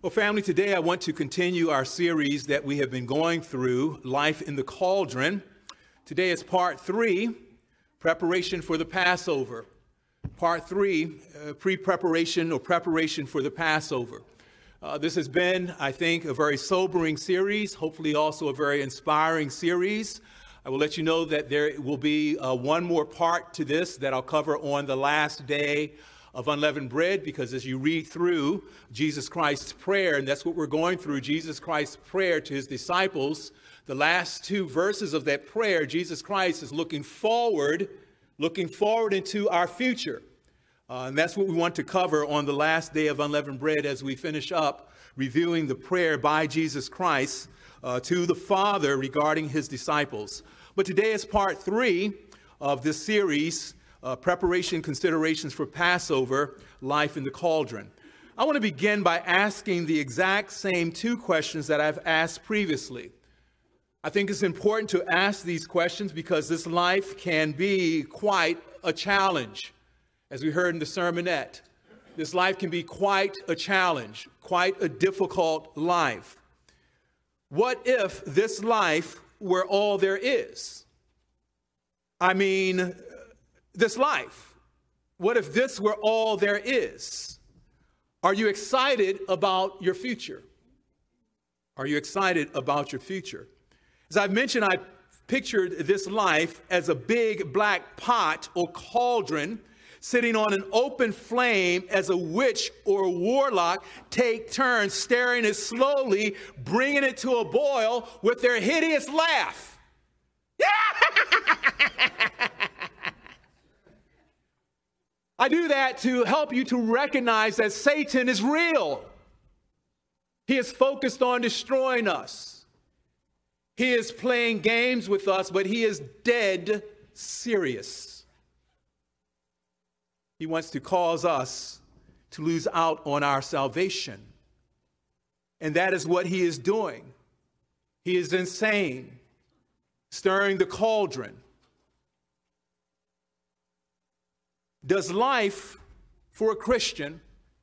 Well, family, today I want to continue our series that we have been going through, Life in the Cauldron. Today is part 3, Preparation for the Passover. Part 3, Pre-preparation or Preparation for the Passover. This has been, I think, a very sobering series, hopefully also a very inspiring series. I will let you know that there will be one more part to this that I'll cover on the last day of unleavened bread, because as you read through Jesus Christ's prayer, and that's what we're going through, Jesus Christ's prayer to his disciples, the last 2 verses of that prayer, Jesus Christ is looking forward into our future. And that's what we want to cover on the last day of unleavened bread as we finish up reviewing the prayer by Jesus Christ to the Father regarding his disciples. But today is part 3 of this series, Preparation Considerations for Passover, Life in the Cauldron. I want to begin by asking the exact same 2 questions that I've asked previously. I think it's important to ask these questions because this life can be quite a challenge. As we heard in the sermonette, this life can be quite a challenge, quite a difficult life. What if this life were all there is? I mean, this life. What if this were all there is? Are you excited about your future? Are you excited about your future? As I've mentioned, I pictured this life as a big black pot or cauldron sitting on an open flame as a witch or a warlock take turns staring it slowly, bringing it to a boil with their hideous laugh. I do that to help you to recognize that Satan is real. He is focused on destroying us. He is playing games with us, but he is dead serious. He wants to cause us to lose out on our salvation. And that is what he is doing. He is insane, stirring the cauldron. Does life for a Christian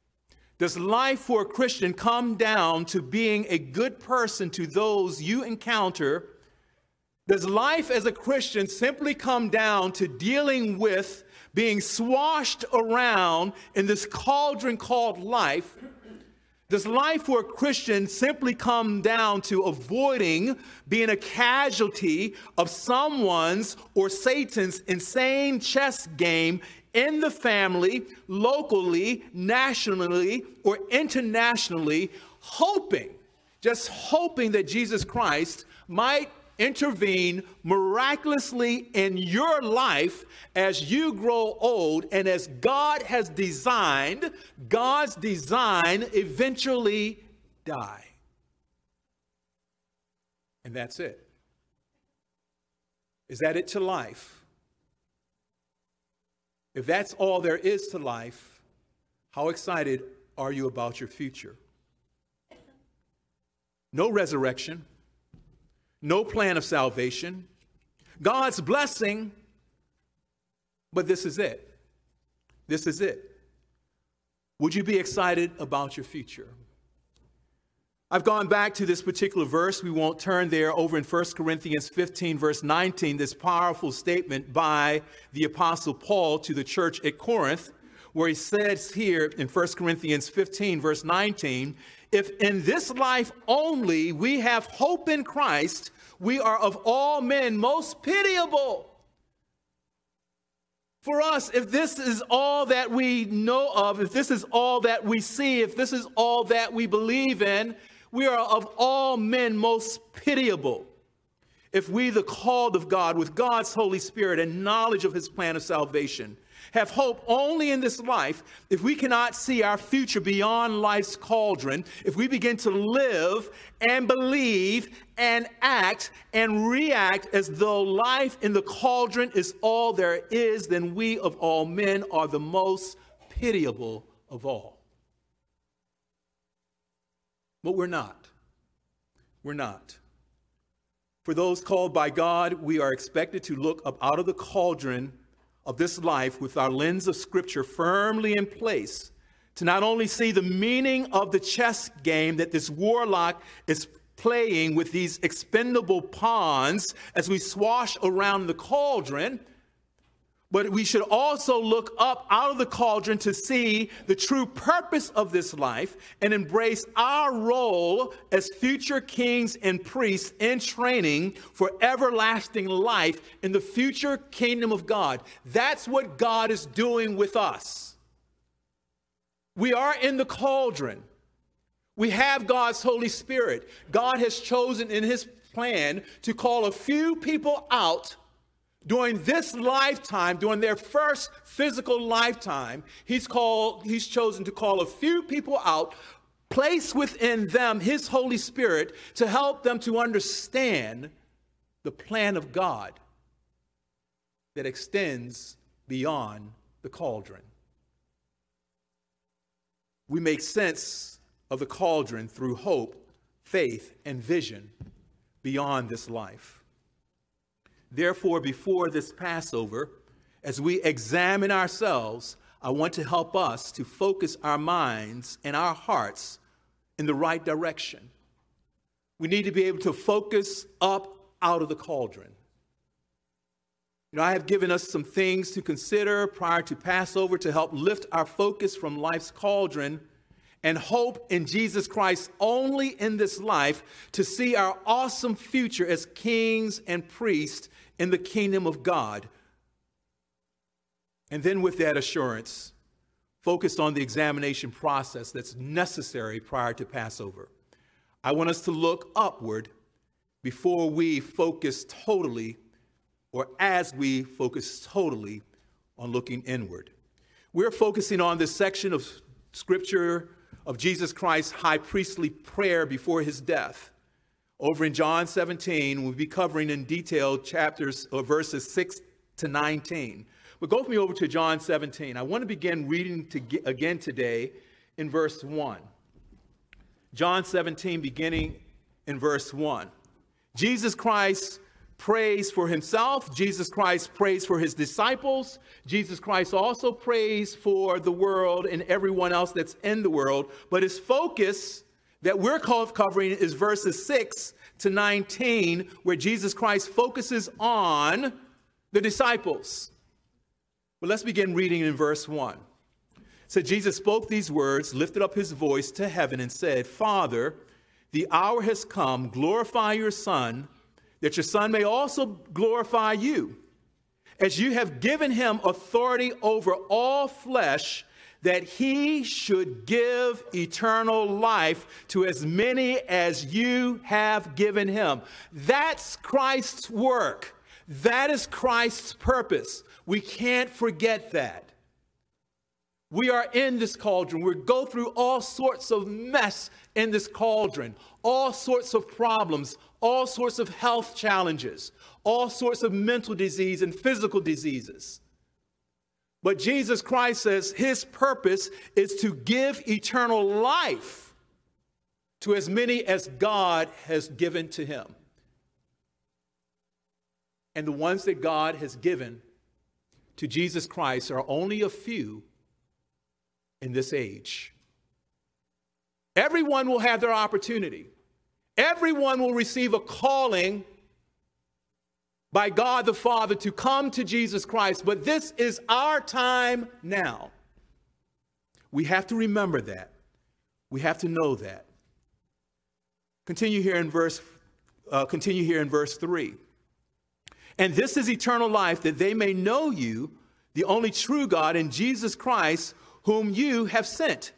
come down to being a good person to those you encounter? Does life as a Christian simply come down to dealing with being swashed around in this cauldron called life? Does life for a Christian simply come down to avoiding being a casualty of someone's or Satan's insane chess game in the family, locally, nationally, or internationally, just hoping that Jesus Christ might intervene miraculously in your life as you grow old and as God's design eventually die. And that's it. Is that it to life? If that's all there is to life, how excited are you about your future? No resurrection, no plan of salvation, God's blessing, but this is it. This is it. Would you be excited about your future? I've gone back to this particular verse. We won't turn there, over in 1 Corinthians 15, verse 19, this powerful statement by the Apostle Paul to the church at Corinth, where he says here in 1 Corinthians 15, verse 19, if in this life only we have hope in Christ, we are of all men most pitiable. For us, if this is all that we know of, if this is all that we see, if this is all that we believe in, we are of all men most pitiable. If we, the called of God, with God's Holy Spirit and knowledge of his plan of salvation, have hope only in this life, if we cannot see our future beyond life's cauldron, if we begin to live and believe and act and react as though life in the cauldron is all there is, then we of all men are the most pitiable of all. But we're not. We're not. For those called by God, we are expected to look up out of the cauldron of this life with our lens of Scripture firmly in place to not only see the meaning of the chess game that this warlock is playing with these expendable pawns as we swash around the cauldron, but we should also look up out of the cauldron to see the true purpose of this life and embrace our role as future kings and priests in training for everlasting life in the future kingdom of God. That's what God is doing with us. We are in the cauldron. We have God's Holy Spirit. God has chosen in his plan to call a few people out during this lifetime, during their first physical lifetime. He's chosen to call a few people out, place within them his Holy Spirit to help them to understand the plan of God that extends beyond the cauldron. We make sense of the cauldron through hope, faith, and vision beyond this life. Therefore, before this Passover, as we examine ourselves, I want to help us to focus our minds and our hearts in the right direction. We need to be able to focus up out of the cauldron. I have given us some things to consider prior to Passover to help lift our focus from life's cauldron and hope in Jesus Christ only in this life to see our awesome future as kings and priests in the kingdom of God. And then with that assurance, focused on the examination process that's necessary prior to Passover. I want us to look upward before we focus totally, or as we focus totally on looking inward. We're focusing on this section of Scripture of Jesus Christ's high priestly prayer before his death. Over in John 17, we'll be covering in detail chapters or verses 6 to 19. But go with me over to John 17. I want to begin reading again today in verse 1. John 17, beginning in verse 1. Jesus Christ prays for himself. Jesus Christ prays for his disciples. Jesus Christ also prays for the world and everyone else that's in the world. But his focus that we're covering is verses 6 to 19, where Jesus Christ focuses on the disciples. But let's begin reading in verse 1. So Jesus spoke these words, lifted up his voice to heaven and said, Father, the hour has come, glorify your Son, that your Son may also glorify you, as you have given him authority over all flesh, that he should give eternal life to as many as you have given him. That's Christ's work. That is Christ's purpose. We can't forget that. We are in this cauldron. We go through all sorts of mess in this cauldron, all sorts of problems, all sorts of health challenges, all sorts of mental disease and physical diseases. But Jesus Christ says his purpose is to give eternal life to as many as God has given to him. And the ones that God has given to Jesus Christ are only a few in this age. Everyone will have their opportunity. Everyone will receive a calling by God the Father to come to Jesus Christ. But this is our time now. We have to remember that. We have to know that. Continue here in verse 3. And this is eternal life, that they may know you, the only true God, and Jesus Christ, whom you have sent.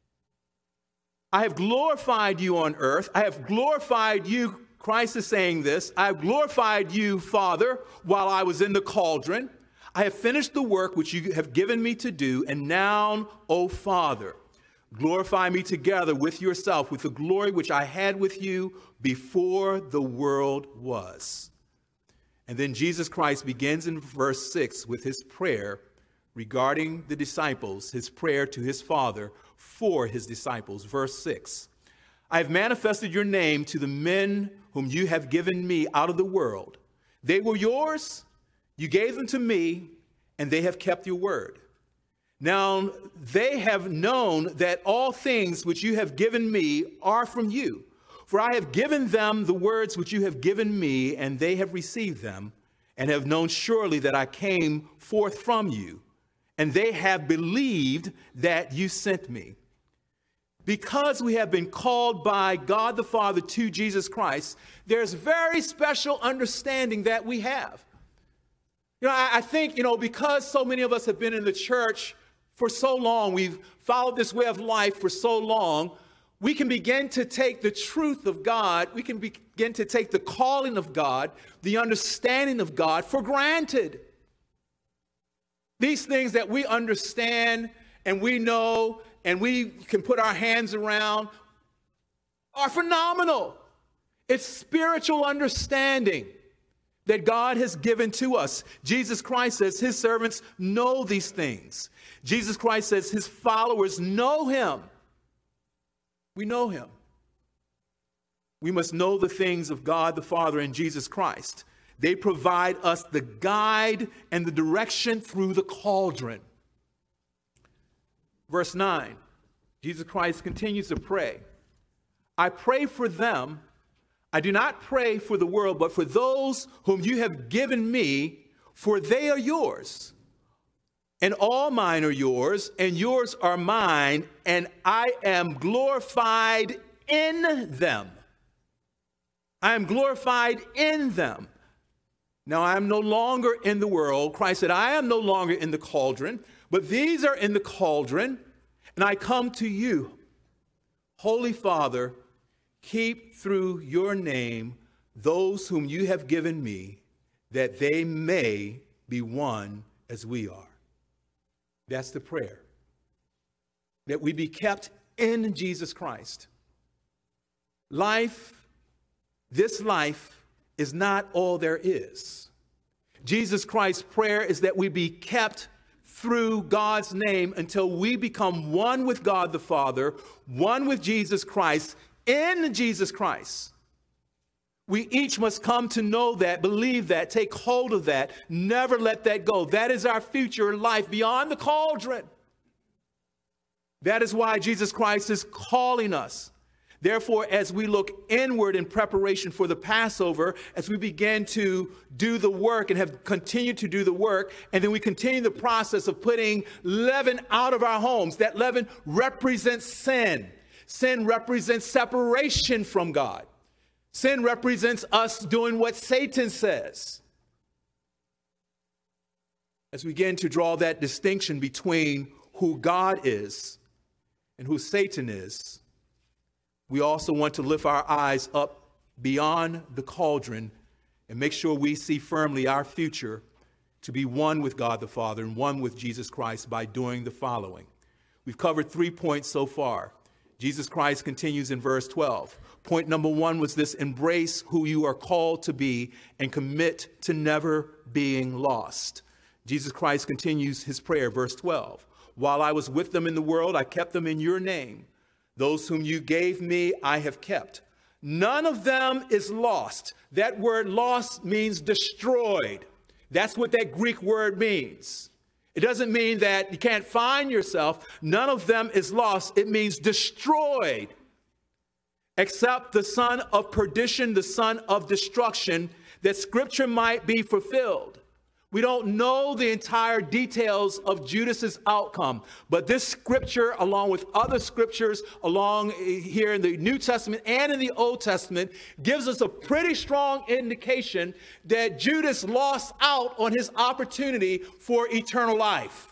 I have glorified you on earth. I have glorified you. Christ is saying this. I have glorified you, Father, while I was in the cauldron. I have finished the work which you have given me to do. And now, O Father, glorify me together with yourself, with the glory which I had with you before the world was. And then Jesus Christ begins in verse 6 with his prayer regarding the disciples, his prayer to his Father for his disciples. Verse 6, I have manifested your name to the men whom you have given me out of the world. They were yours, you gave them to me, and they have kept your word. Now they have known that all things which you have given me are from you. For I have given them the words which you have given me, and they have received them, and have known surely that I came forth from you, and they have believed that you sent me. Because we have been called by God the Father to Jesus Christ, there's very special understanding that we have. I think, because so many of us have been in the church for so long, we've followed this way of life for so long, we can begin to take the truth of God, we can begin to take the calling of God, the understanding of God for granted. These things that we understand and we know and we can put our hands around are phenomenal. It's spiritual understanding that God has given to us. Jesus Christ says his servants know these things. Jesus Christ says his followers know him. We know him. We must know the things of God the Father and Jesus Christ. They provide us the guide and the direction through the cauldron. Verse 9, Jesus Christ continues to pray. I pray for them. I do not pray for the world, but for those whom you have given me, for they are yours. And all mine are yours, and yours are mine, and I am glorified in them. I am glorified in them. Now I am no longer in the world. Christ said, I am no longer in the cauldron, but these are in the cauldron, and I come to you. Holy Father, keep through your name those whom you have given me, that they may be one as we are. That's the prayer. That we be kept in Jesus Christ. This life is not all there is. Jesus Christ's prayer is that we be kept through God's name until we become one with God the Father, one with Jesus Christ, in Jesus Christ. We each must come to know that, believe that, take hold of that, never let that go. That is our future life beyond the cauldron. That is why Jesus Christ is calling us. Therefore, as we look inward in preparation for the Passover, as we begin to do the work and have continued to do the work, and then we continue the process of putting leaven out of our homes, that leaven represents sin. Sin represents separation from God. Sin represents us doing what Satan says. As we begin to draw that distinction between who God is and who Satan is, we also want to lift our eyes up beyond the cauldron and make sure we see firmly our future to be one with God the Father and one with Jesus Christ by doing the following. We've covered 3 points so far. Jesus Christ continues in verse 12. Point number 1 was this: embrace who you are called to be and commit to never being lost. Jesus Christ continues his prayer, verse 12. While I was with them in the world, I kept them in your name. Those whom you gave me, I have kept. None of them is lost. That word lost means destroyed. That's what that Greek word means. It doesn't mean that you can't find yourself. None of them is lost. It means destroyed. Except the son of perdition, the son of destruction, that scripture might be fulfilled. We don't know the entire details of Judas's outcome, but this scripture, along with other scriptures along here in the New Testament and in the Old Testament, gives us a pretty strong indication that Judas lost out on his opportunity for eternal life.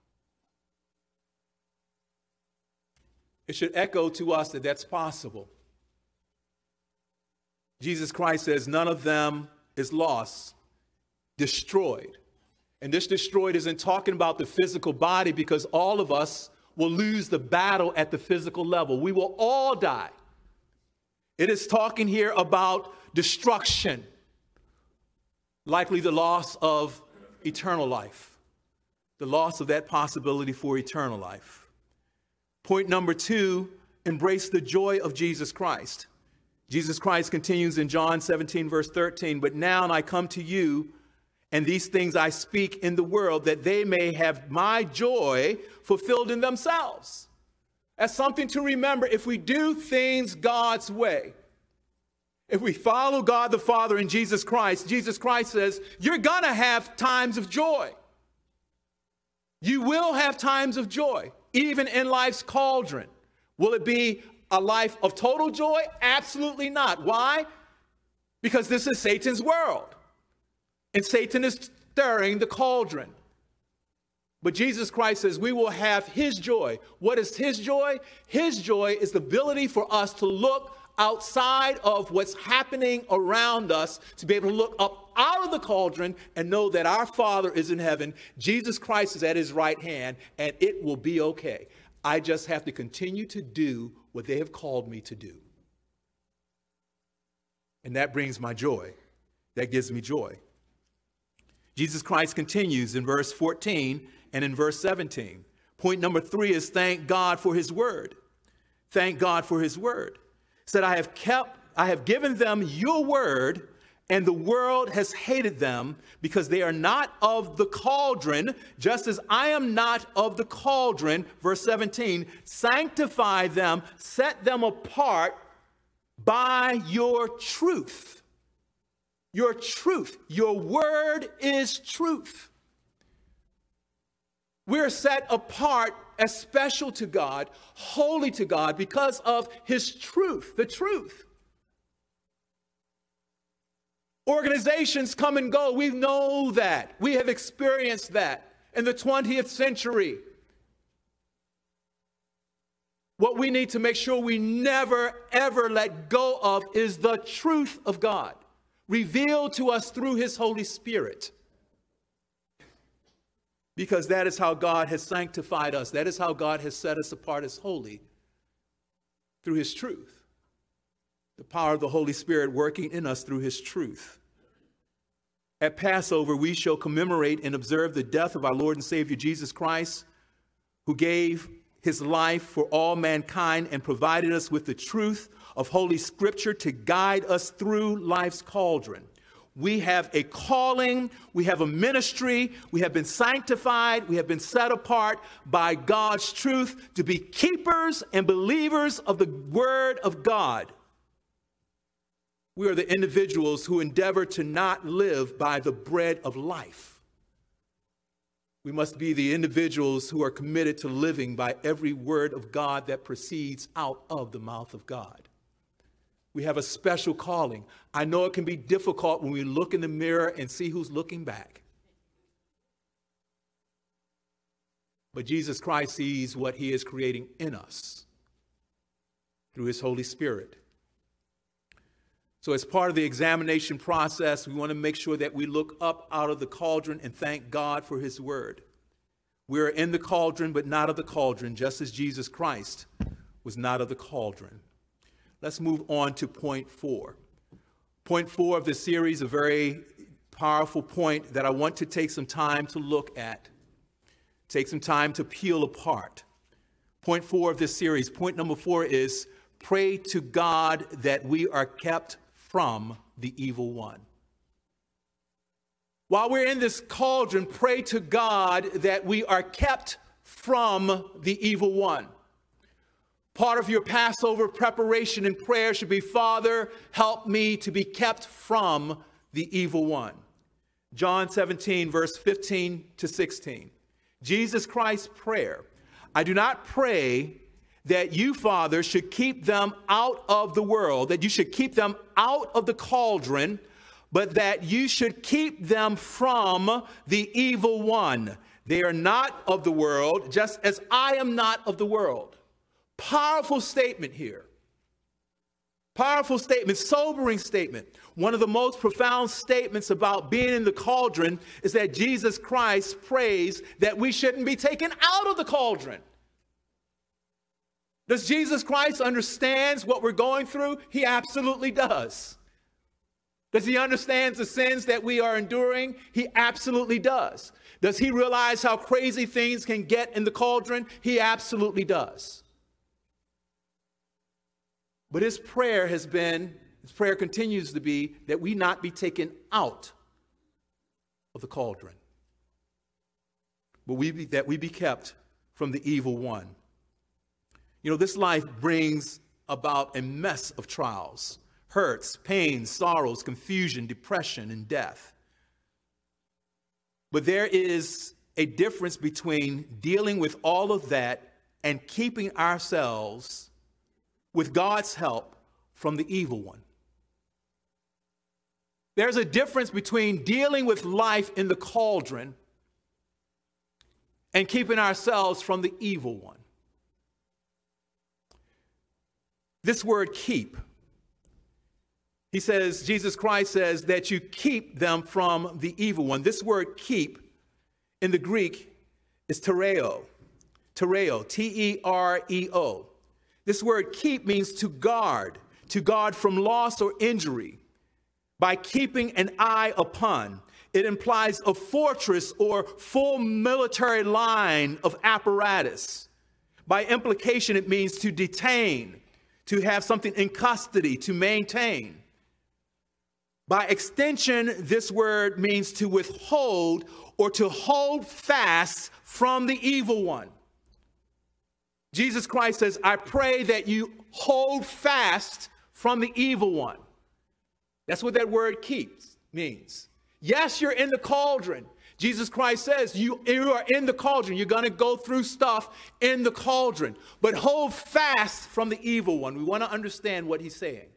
It should echo to us that that's possible. Jesus Christ says none of them is lost. Destroyed. And this destroyed isn't talking about the physical body, because all of us will lose the battle at the physical level. We will all die. It is talking here about destruction, likely the loss of eternal life, the loss of that possibility for eternal life. Point number 2, embrace the joy of Jesus Christ. Jesus Christ continues in John 17, verse 13, but now I come to you, And these things I speak in the world, that they may have my joy fulfilled in themselves. That's something to remember if we do things God's way. If we follow God the Father and Jesus Christ says, you're going to have times of joy. You will have times of joy, even in life's cauldron. Will it be a life of total joy? Absolutely not. Why? Because this is Satan's world. And Satan is stirring the cauldron. But Jesus Christ says we will have his joy. What is his joy? His joy is the ability for us to look outside of what's happening around us, to be able to look up out of the cauldron and know that our Father is in heaven. Jesus Christ is at his right hand, and it will be okay. I just have to continue to do what they have called me to do. And that brings my joy. That gives me joy. Jesus Christ continues in verse 14 and in verse 17. Point number 3 is thank God for his word. Thank God for his word. He said, I have given them your word, and the world has hated them because they are not of the cauldron, just as I am not of the cauldron. Verse 17, sanctify them, set them apart by your truth. Your truth. Your word is truth. We're set apart as special to God, holy to God, because of his truth, the truth. Organizations come and go. We know that. We have experienced that in the 20th century. What we need to make sure we never, ever let go of is the truth of God, revealed to us through his Holy Spirit. Because that is how God has sanctified us. That is how God has set us apart as holy, through his truth. The power of the Holy Spirit working in us through his truth. At Passover, we shall commemorate and observe the death of our Lord and Savior Jesus Christ, who gave his life for all mankind and provided us with the truth of Holy Scripture to guide us through life's cauldron. We have a calling, we have a ministry, we have been sanctified, we have been set apart by God's truth to be keepers and believers of the Word of God. We are the individuals who endeavor to not live by the bread of life. We must be the individuals who are committed to living by every word of God that proceeds out of the mouth of God. We have a special calling. I know it can be difficult when we look in the mirror and see who's looking back. But Jesus Christ sees what he is creating in us through his Holy Spirit. So as part of the examination process, we want to make sure that we look up out of the cauldron and thank God for his word. We are in the cauldron, but not of the cauldron, just as Jesus Christ was not of the cauldron. Let's move on to point 4. Point 4 of this series, a very powerful point that I want to take some time to look at, take some time to peel apart. Point 4 of this series, point number 4 is pray to God that we are kept from the evil one. While we're in this cauldron, pray to God that we are kept from the evil one. Part of your Passover preparation and prayer should be, Father, help me to be kept from the evil one. John 17, verse 15 to 16. Jesus Christ's prayer. I do not pray that you, Father, should keep them out of the world, that you should keep them out of the cauldron, but that you should keep them from the evil one. They are not of the world, just as I am not of the world. Powerful statement here. Powerful statement, sobering statement. One of the most profound statements about being in the cauldron is that Jesus Christ prays that we shouldn't be taken out of the cauldron. Does Jesus Christ understand what we're going through? He absolutely does. Does he understand the sins that we are enduring? He absolutely does. Does he realize how crazy things can get in the cauldron? He absolutely does. But his prayer continues to be that we not be taken out of the cauldron, but that we be kept from the evil one. You know, this life brings about a mess of trials, hurts, pains, sorrows, confusion, depression, and death. But there is a difference between dealing with all of that and keeping ourselves, with God's help, from the evil one. There's a difference between dealing with life in the cauldron and keeping ourselves from the evil one. This word keep, Jesus Christ says that you keep them from the evil one. This word keep in the Greek is tereo, T-E-R-E-O. This word keep means to guard from loss or injury by keeping an eye upon. It implies a fortress or full military line of apparatus. By implication, it means to detain, to have something in custody, to maintain. By extension, this word means to withhold or to hold fast from the evil one. Jesus Christ says, I pray that you hold fast from the evil one. That's what that word keeps means. Yes, you're in the cauldron. Jesus Christ says you are in the cauldron. You're going to go through stuff in the cauldron. But hold fast from the evil one. We want to understand what he's saying.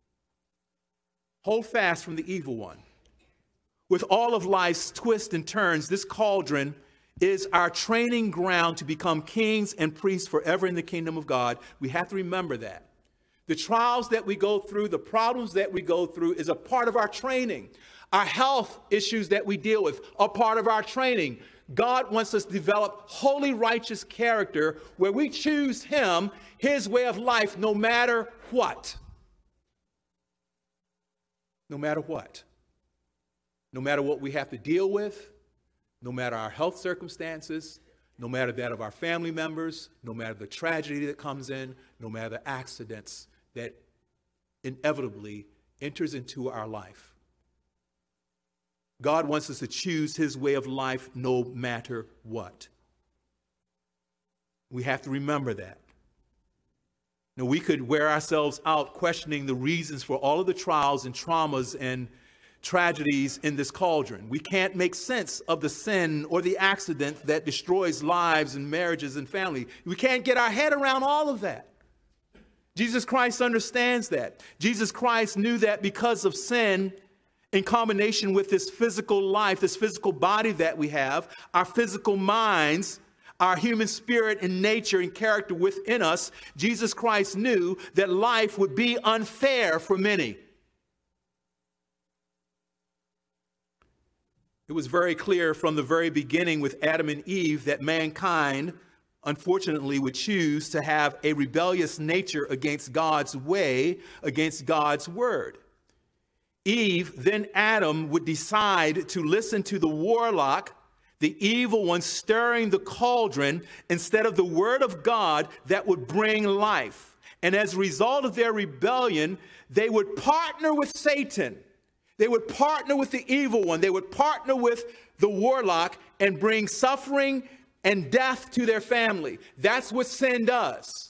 Hold fast from the evil one. With all of life's twists and turns, this cauldron is our training ground to become kings and priests forever in the kingdom of God. We have to remember that. The trials that we go through, the problems that we go through is a part of our training. Our health issues that we deal with are part of our training. God wants us to develop holy, righteous character where we choose him, his way of life, no matter what. No matter what. No matter what we have to deal with, no matter our health circumstances, no matter that of our family members, no matter the tragedy that comes in, no matter the accidents that inevitably enters into our life. God wants us to choose his way of life no matter what. We have to remember that. Now, we could wear ourselves out questioning the reasons for all of the trials and traumas and tragedies in this cauldron. We can't make sense of the sin or the accident that destroys lives and marriages and family. We can't get our head around all of that. Jesus Christ understands that. Jesus Christ knew that because of sin, in combination with this physical life, this physical body that we have, our physical minds, our human spirit and nature and character within us, Jesus Christ knew that life would be unfair for many. It was very clear from the very beginning with Adam and Eve that mankind, unfortunately, would choose to have a rebellious nature against God's way, against God's word. Eve, then Adam, would decide to listen to the warlock, the evil one stirring the cauldron, instead of the word of God that would bring life. And as a result of their rebellion, they would partner with Satan. They would partner with the evil one. They would partner with the warlock and bring suffering and death to their family. That's what sin does.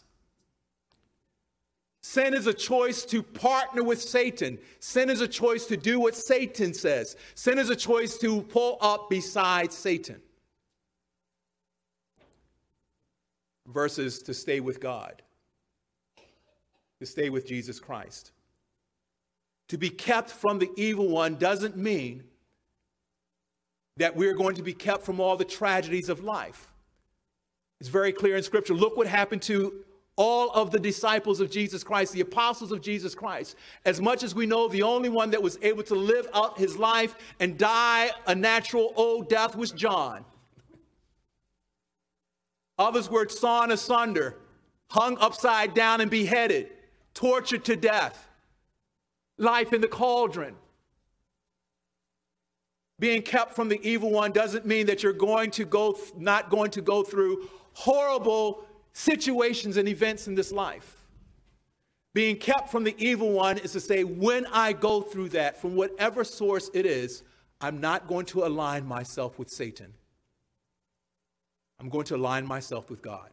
Sin is a choice to partner with Satan. Sin is a choice to do what Satan says. Sin is a choice to pull up beside Satan versus to stay with God, to stay with Jesus Christ. To be kept from the evil one doesn't mean that we're going to be kept from all the tragedies of life. It's very clear in Scripture. Look what happened to all of the disciples of Jesus Christ, the apostles of Jesus Christ. As much as we know, the only one that was able to live out his life and die a natural old death was John. Others were sawn asunder, hung upside down and beheaded, tortured to death. Life in the cauldron. Being kept from the evil one doesn't mean that you're not going to go through horrible situations and events in this life. Being kept from the evil one is to say, when I go through that, from whatever source it is, I'm not going to align myself with Satan. I'm going to align myself with God.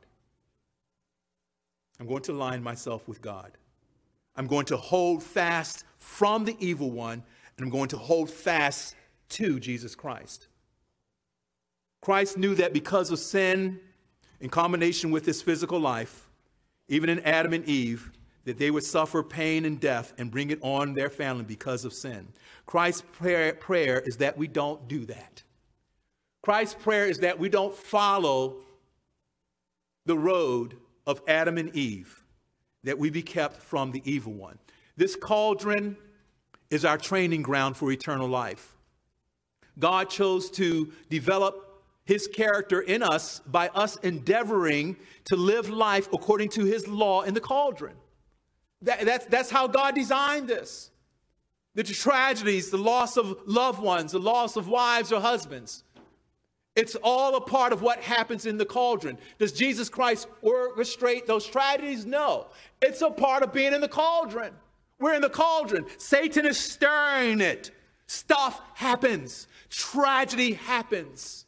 I'm going to align myself with God. I'm going to hold fast from the evil one, and I'm going to hold fast to Jesus Christ. Christ knew that because of sin, in combination with his physical life, even in Adam and Eve, that they would suffer pain and death and bring it on their family because of sin. Christ's prayer is that we don't do that. Christ's prayer is that we don't follow the road of Adam and Eve, that we be kept from the evil one. This cauldron is our training ground for eternal life. God chose to develop his character in us by us endeavoring to live life according to his law in the cauldron. That's how God designed this. The tragedies, the loss of loved ones, the loss of wives or husbands. It's all a part of what happens in the cauldron. Does Jesus Christ orchestrate those tragedies? No. It's a part of being in the cauldron. We're in the cauldron. Satan is stirring it. Stuff happens. Tragedy happens.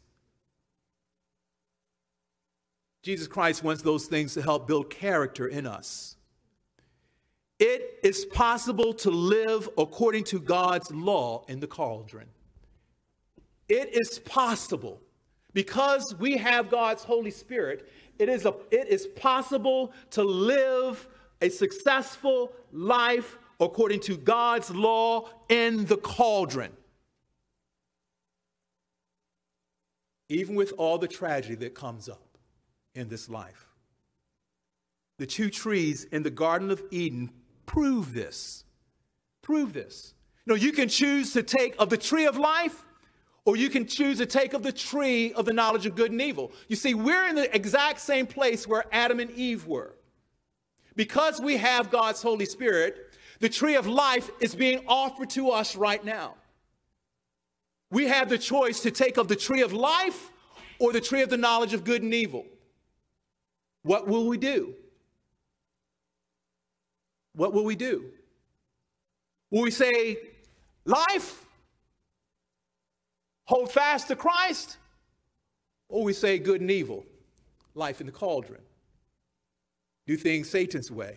Jesus Christ wants those things to help build character in us. It is possible to live according to God's law in the cauldron. It is possible. Because we have God's Holy Spirit, it is possible to live a successful life according to God's law in the cauldron. Even with all the tragedy that comes up in this life. The two trees in the Garden of Eden prove this. Prove this. You know, you can choose to take of the tree of life, or you can choose to take of the tree of the knowledge of good and evil. You see, we're in the exact same place where Adam and Eve were. Because we have God's Holy Spirit, the tree of life is being offered to us right now. We have the choice to take of the tree of life or the tree of the knowledge of good and evil. What will we do? What will we do? Will we say, life? Hold fast to Christ? Or we say good and evil, life in the cauldron. Do things Satan's way.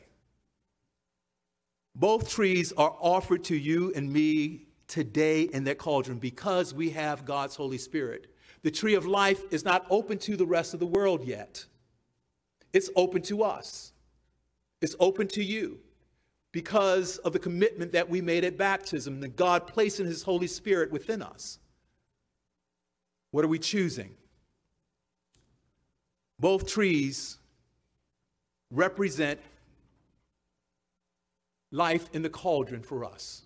Both trees are offered to you and me today in that cauldron because we have God's Holy Spirit. The tree of life is not open to the rest of the world yet. It's open to us. It's open to you because of the commitment that we made at baptism, that God placed in his Holy Spirit within us. What are we choosing? Both trees represent life in the cauldron for us.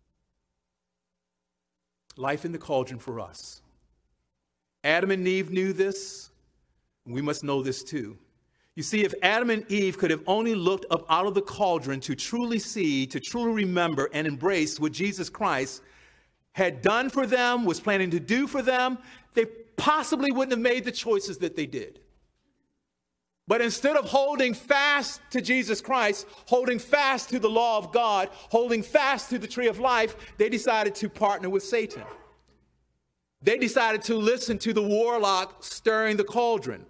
Life in the cauldron for us. Adam and Eve knew this. We must know this too. You see, if Adam and Eve could have only looked up out of the cauldron to truly see, to truly remember and embrace what Jesus Christ had done for them, was planning to do for them, they possibly wouldn't have made the choices that they did. But instead of holding fast to Jesus Christ, holding fast to the law of God, holding fast to the tree of life, they decided to partner with Satan. They decided to listen to the warlock stirring the cauldron.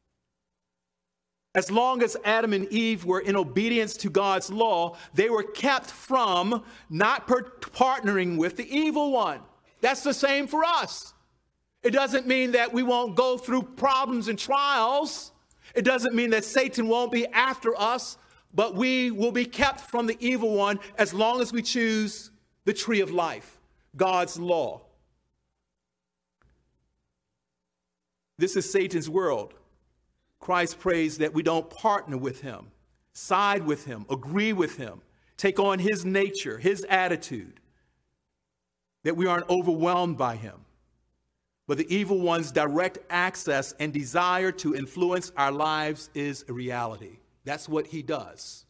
As long as Adam and Eve were in obedience to God's law, they were kept from not partnering with the evil one. That's the same for us. It doesn't mean that we won't go through problems and trials. It doesn't mean that Satan won't be after us, but we will be kept from the evil one as long as we choose the tree of life, God's law. This is Satan's world. Christ prays that we don't partner with him, side with him, agree with him, take on his nature, his attitude, that we aren't overwhelmed by him. But the evil one's direct access and desire to influence our lives is a reality. That's what he does.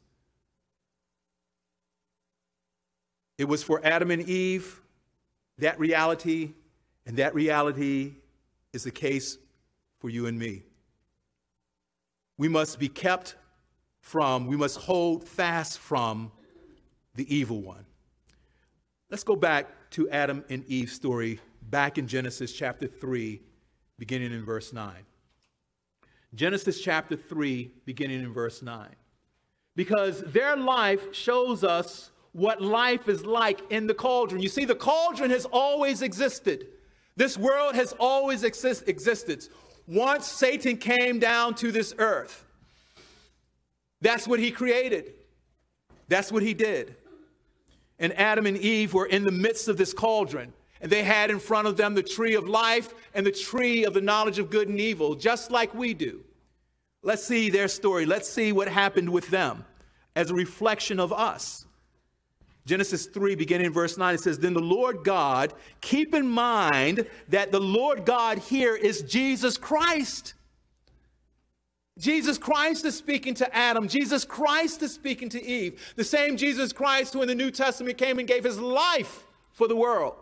It was for Adam and Eve, that reality, and that reality is the case for you and me. We must be kept from, we must hold fast from the evil one. Let's go back to Adam and Eve's story back in Genesis chapter 3, beginning in verse 9. Genesis chapter 3, beginning in verse 9. Because their life shows us what life is like in the cauldron. You see, the cauldron has always existed. This world has always existed. Once Satan came down to this earth, that's what he created. That's what he did. And Adam and Eve were in the midst of this cauldron. And they had in front of them the tree of life and the tree of the knowledge of good and evil, just like we do. Let's see their story. Let's see what happened with them as a reflection of us. Genesis 3, beginning in verse 9, it says, Then the Lord God, keep in mind that the Lord God here is Jesus Christ. Jesus Christ is speaking to Adam. Jesus Christ is speaking to Eve. The same Jesus Christ who in the New Testament came and gave his life for the world.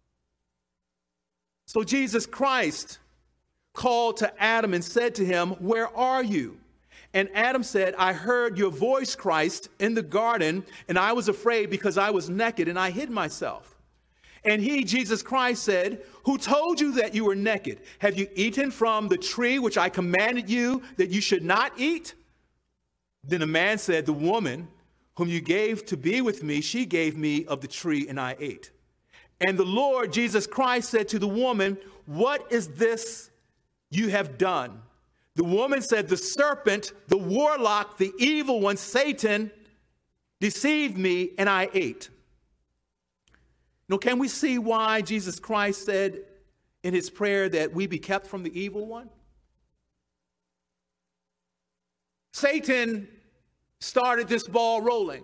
So Jesus Christ called to Adam and said to him, Where are you? And Adam said, I heard your voice, Christ, in the garden, and I was afraid because I was naked and I hid myself. And he, Jesus Christ, said, Who told you that you were naked? Have you eaten from the tree which I commanded you that you should not eat? Then the man said, The woman whom you gave to be with me, she gave me of the tree and I ate. And the Lord Jesus Christ said to the woman, What is this you have done? The woman said, The serpent, the warlock, the evil one, Satan, deceived me and I ate. Now, can we see why Jesus Christ said in his prayer that we be kept from the evil one? Satan started this ball rolling.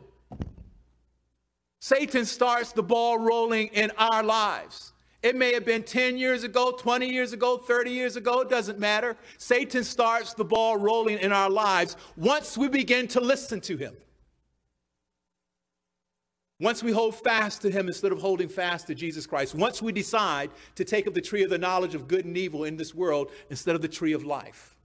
Satan starts the ball rolling in our lives. It may have been 10 years ago, 20 years ago, 30 years ago, it doesn't matter. Satan starts the ball rolling in our lives once we begin to listen to him. Once we hold fast to him instead of holding fast to Jesus Christ. Once we decide to take of the tree of the knowledge of good and evil in this world instead of the tree of life.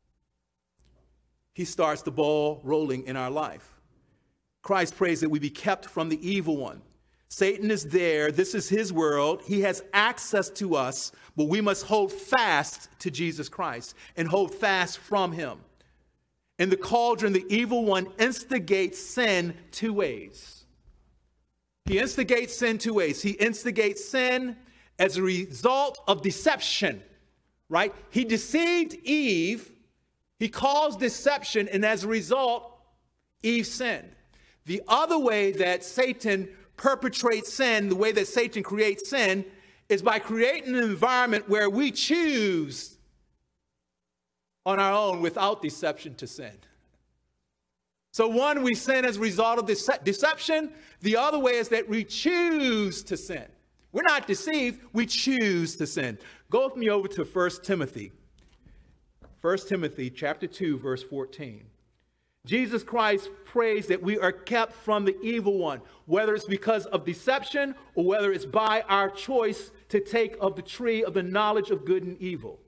He starts the ball rolling in our life. Christ prays that we be kept from the evil one. Satan is there. This is his world. He has access to us, but we must hold fast to Jesus Christ and hold fast from him. In the cauldron, the evil one instigates sin two ways. He instigates sin two ways. He instigates sin as a result of deception, right? He deceived Eve. He caused deception, and as a result, Eve sinned. The other way that Satan perpetrates sin, the way that Satan creates sin, is by creating an environment where we choose on our own without deception to sin. So one, we sin as a result of deception. The other way is that we choose to sin. We're not deceived, we choose to sin. Go with me over to 1 Timothy. 1 Timothy chapter 2, verse 14. Jesus Christ prays that we are kept from the evil one, whether it's because of deception or whether it's by our choice to take of the tree of the knowledge of good and evil.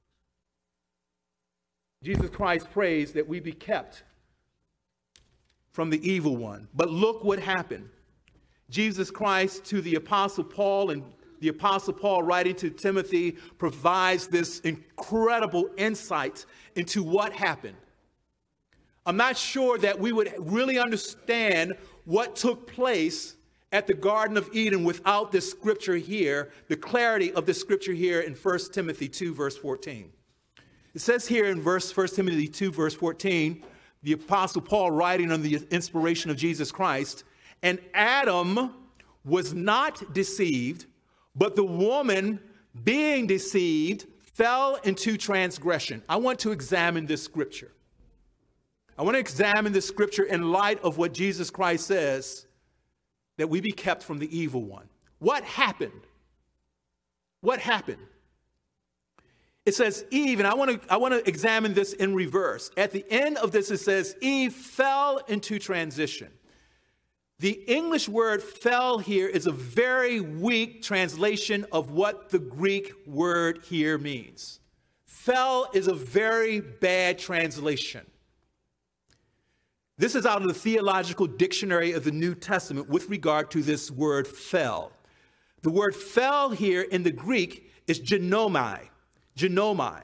Jesus Christ prays that we be kept from the evil one. But look what happened. Jesus Christ to the Apostle Paul, and the Apostle Paul writing to Timothy provides this incredible insight into what happened. I'm not sure that we would really understand what took place at the Garden of Eden without this scripture here, the clarity of the scripture here in 1 Timothy 2, verse 14. It says here in 1 Timothy 2, verse 14, the Apostle Paul writing under the inspiration of Jesus Christ, and Adam was not deceived, but the woman being deceived fell into transgression. I want to examine this scripture. I want to examine this scripture in light of what Jesus Christ says, that we be kept from the evil one. What happened? What happened? It says Eve, and I want to examine this in reverse. At the end of this, it says Eve fell into transition. The English word fell here is a very weak translation of what the Greek word here means. Fell is a very bad translation. This is out of the Theological Dictionary of the New Testament with regard to this word fell. The word fell here in the Greek is genomai. Genomai.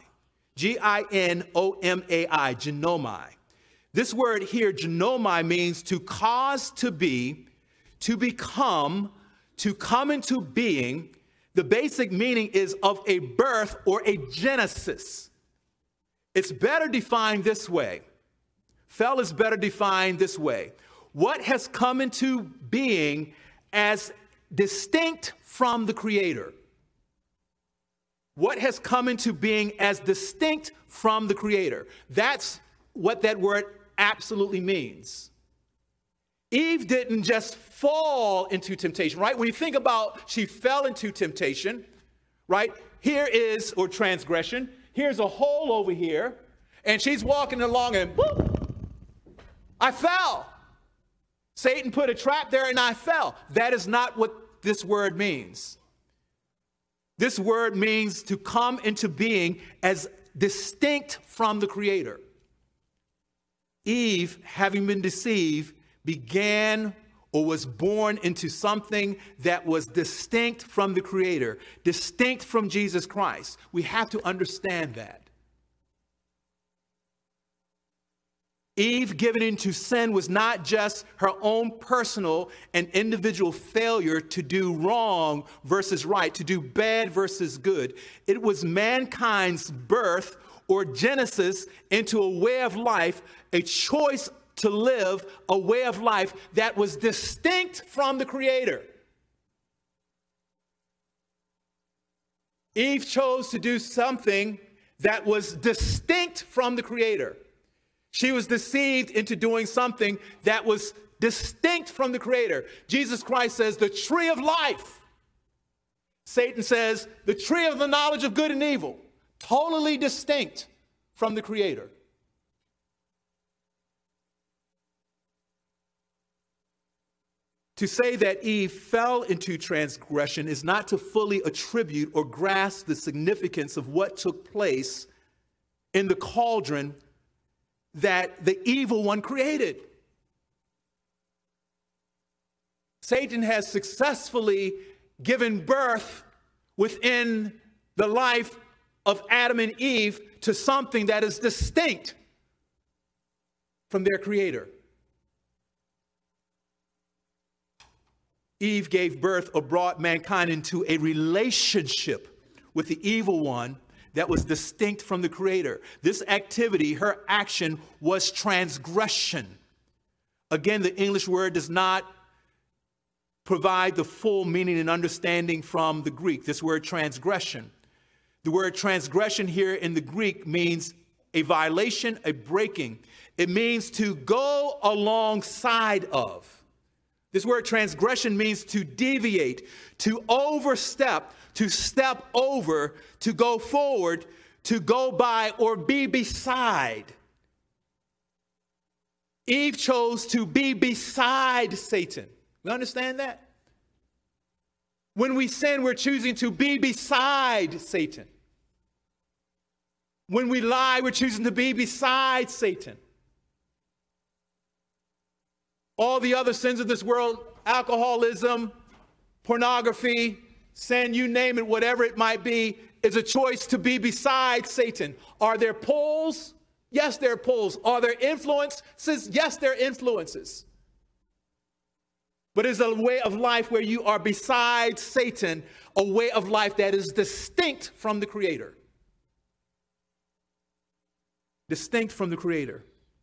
Ginomai. Genomai. This word here, genomai, means to cause to be, to become, to come into being. The basic meaning is of a birth or a genesis. It's better defined this way. Fell is better defined this way. What has come into being as distinct from the Creator. What has come into being as distinct from the Creator. That's what that word absolutely means. Eve didn't just fall into temptation, right? When you think about she fell into temptation, right? Here is, or transgression, here's a hole over here, and she's walking along and whoop, I fell. Satan put a trap there and I fell. That is not what this word means. This word means to come into being as distinct from the Creator. Eve, having been deceived, began or was born into something that was distinct from the Creator, distinct from Jesus Christ. We have to understand that. Eve given into sin was not just her own personal and individual failure to do wrong versus right, to do bad versus good. It was mankind's birth or genesis into a way of life, a choice to live a way of life that was distinct from the Creator. Eve chose to do something that was distinct from the Creator. She was deceived into doing something that was distinct from the Creator. Jesus Christ says, the tree of life. Satan says, the tree of the knowledge of good and evil. Totally distinct from the Creator. To say that Eve fell into transgression is not to fully attribute or grasp the significance of what took place in the cauldron that the evil one created. Satan has successfully given birth within the life of Adam and Eve to something that is distinct from their Creator. Eve gave birth or brought mankind into a relationship with the evil one that was distinct from the Creator. This activity, her action, was transgression. Again, the English word does not provide the full meaning and understanding from the Greek, this word transgression. The word transgression here in the Greek means a violation, a breaking. It means to go alongside of. This word transgression means to deviate, to overstep, to step over, to go forward, to go by, or be beside. Eve chose to be beside Satan. You understand that? When we sin, we're choosing to be beside Satan. When we lie, we're choosing to be beside Satan. All the other sins of this world, alcoholism, pornography, sin, you name it, whatever it might be, is a choice to be beside Satan. Are there pulls? Yes, there are pulls. Are there influences? Yes, there are influences. But it's a way of life where you are beside Satan, a way of life that is distinct from the Creator. Distinct from the Creator.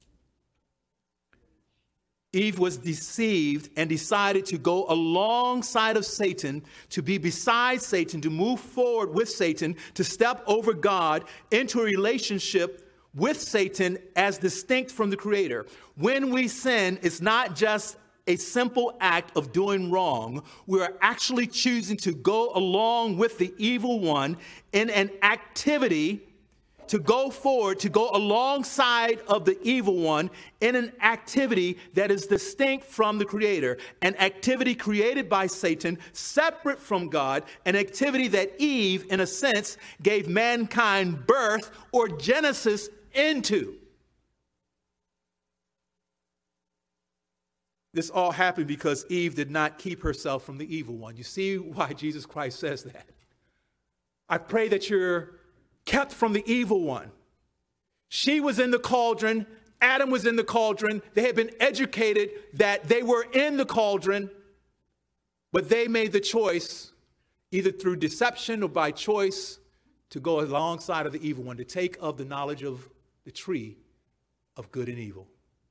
Eve was deceived and decided to go alongside of Satan, to be beside Satan, to move forward with Satan, to step over God into a relationship with Satan as distinct from the Creator. When we sin, it's not just a simple act of doing wrong. We are actually choosing to go along with the evil one in an activity, to go forward, to go alongside of the evil one in an activity that is distinct from the Creator, an activity created by Satan, separate from God, an activity that Eve, in a sense, gave mankind birth or genesis into. This all happened because Eve did not keep herself from the evil one. You see why Jesus Christ says that? I pray that you're kept from the evil one. She was in the cauldron. Adam was in the cauldron. They had been educated that they were in the cauldron, but they made the choice, either through deception or by choice, to go alongside of the evil one, to take of the knowledge of the tree of good and evil.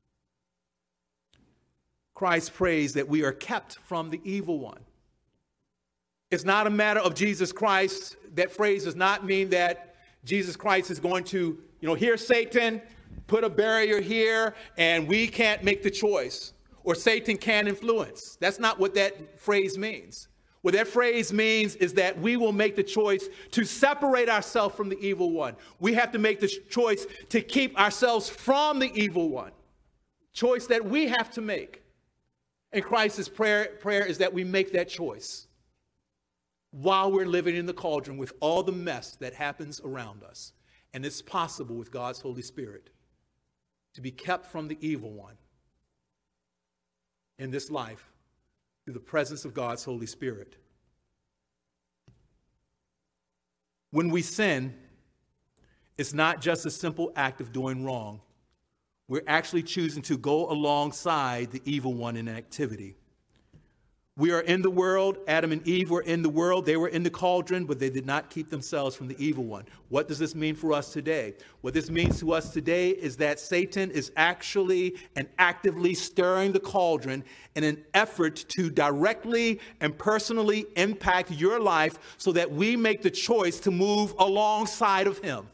Christ prays that we are kept from the evil one. It's not a matter of Jesus Christ. That phrase does not mean that Jesus Christ is going to, here's Satan, put a barrier here, and we can't make the choice. Or Satan can influence. That's not what that phrase means. What that phrase means is that we will make the choice to separate ourselves from the evil one. We have to make the choice to keep ourselves from the evil one. Choice that we have to make. And Christ's prayer is that we make that choice while we're living in the cauldron with all the mess that happens around us. And it's possible with God's Holy Spirit to be kept from the evil one in this life through the presence of God's Holy Spirit. When we sin, it's not just a simple act of doing wrong. We're actually choosing to go alongside the evil one in activity. We are in the world. Adam and Eve were in the world. They were in the cauldron, but they did not keep themselves from the evil one. What does this mean for us today? What this means to us today is that Satan is actually and actively stirring the cauldron in an effort to directly and personally impact your life so that we make the choice to move alongside of him.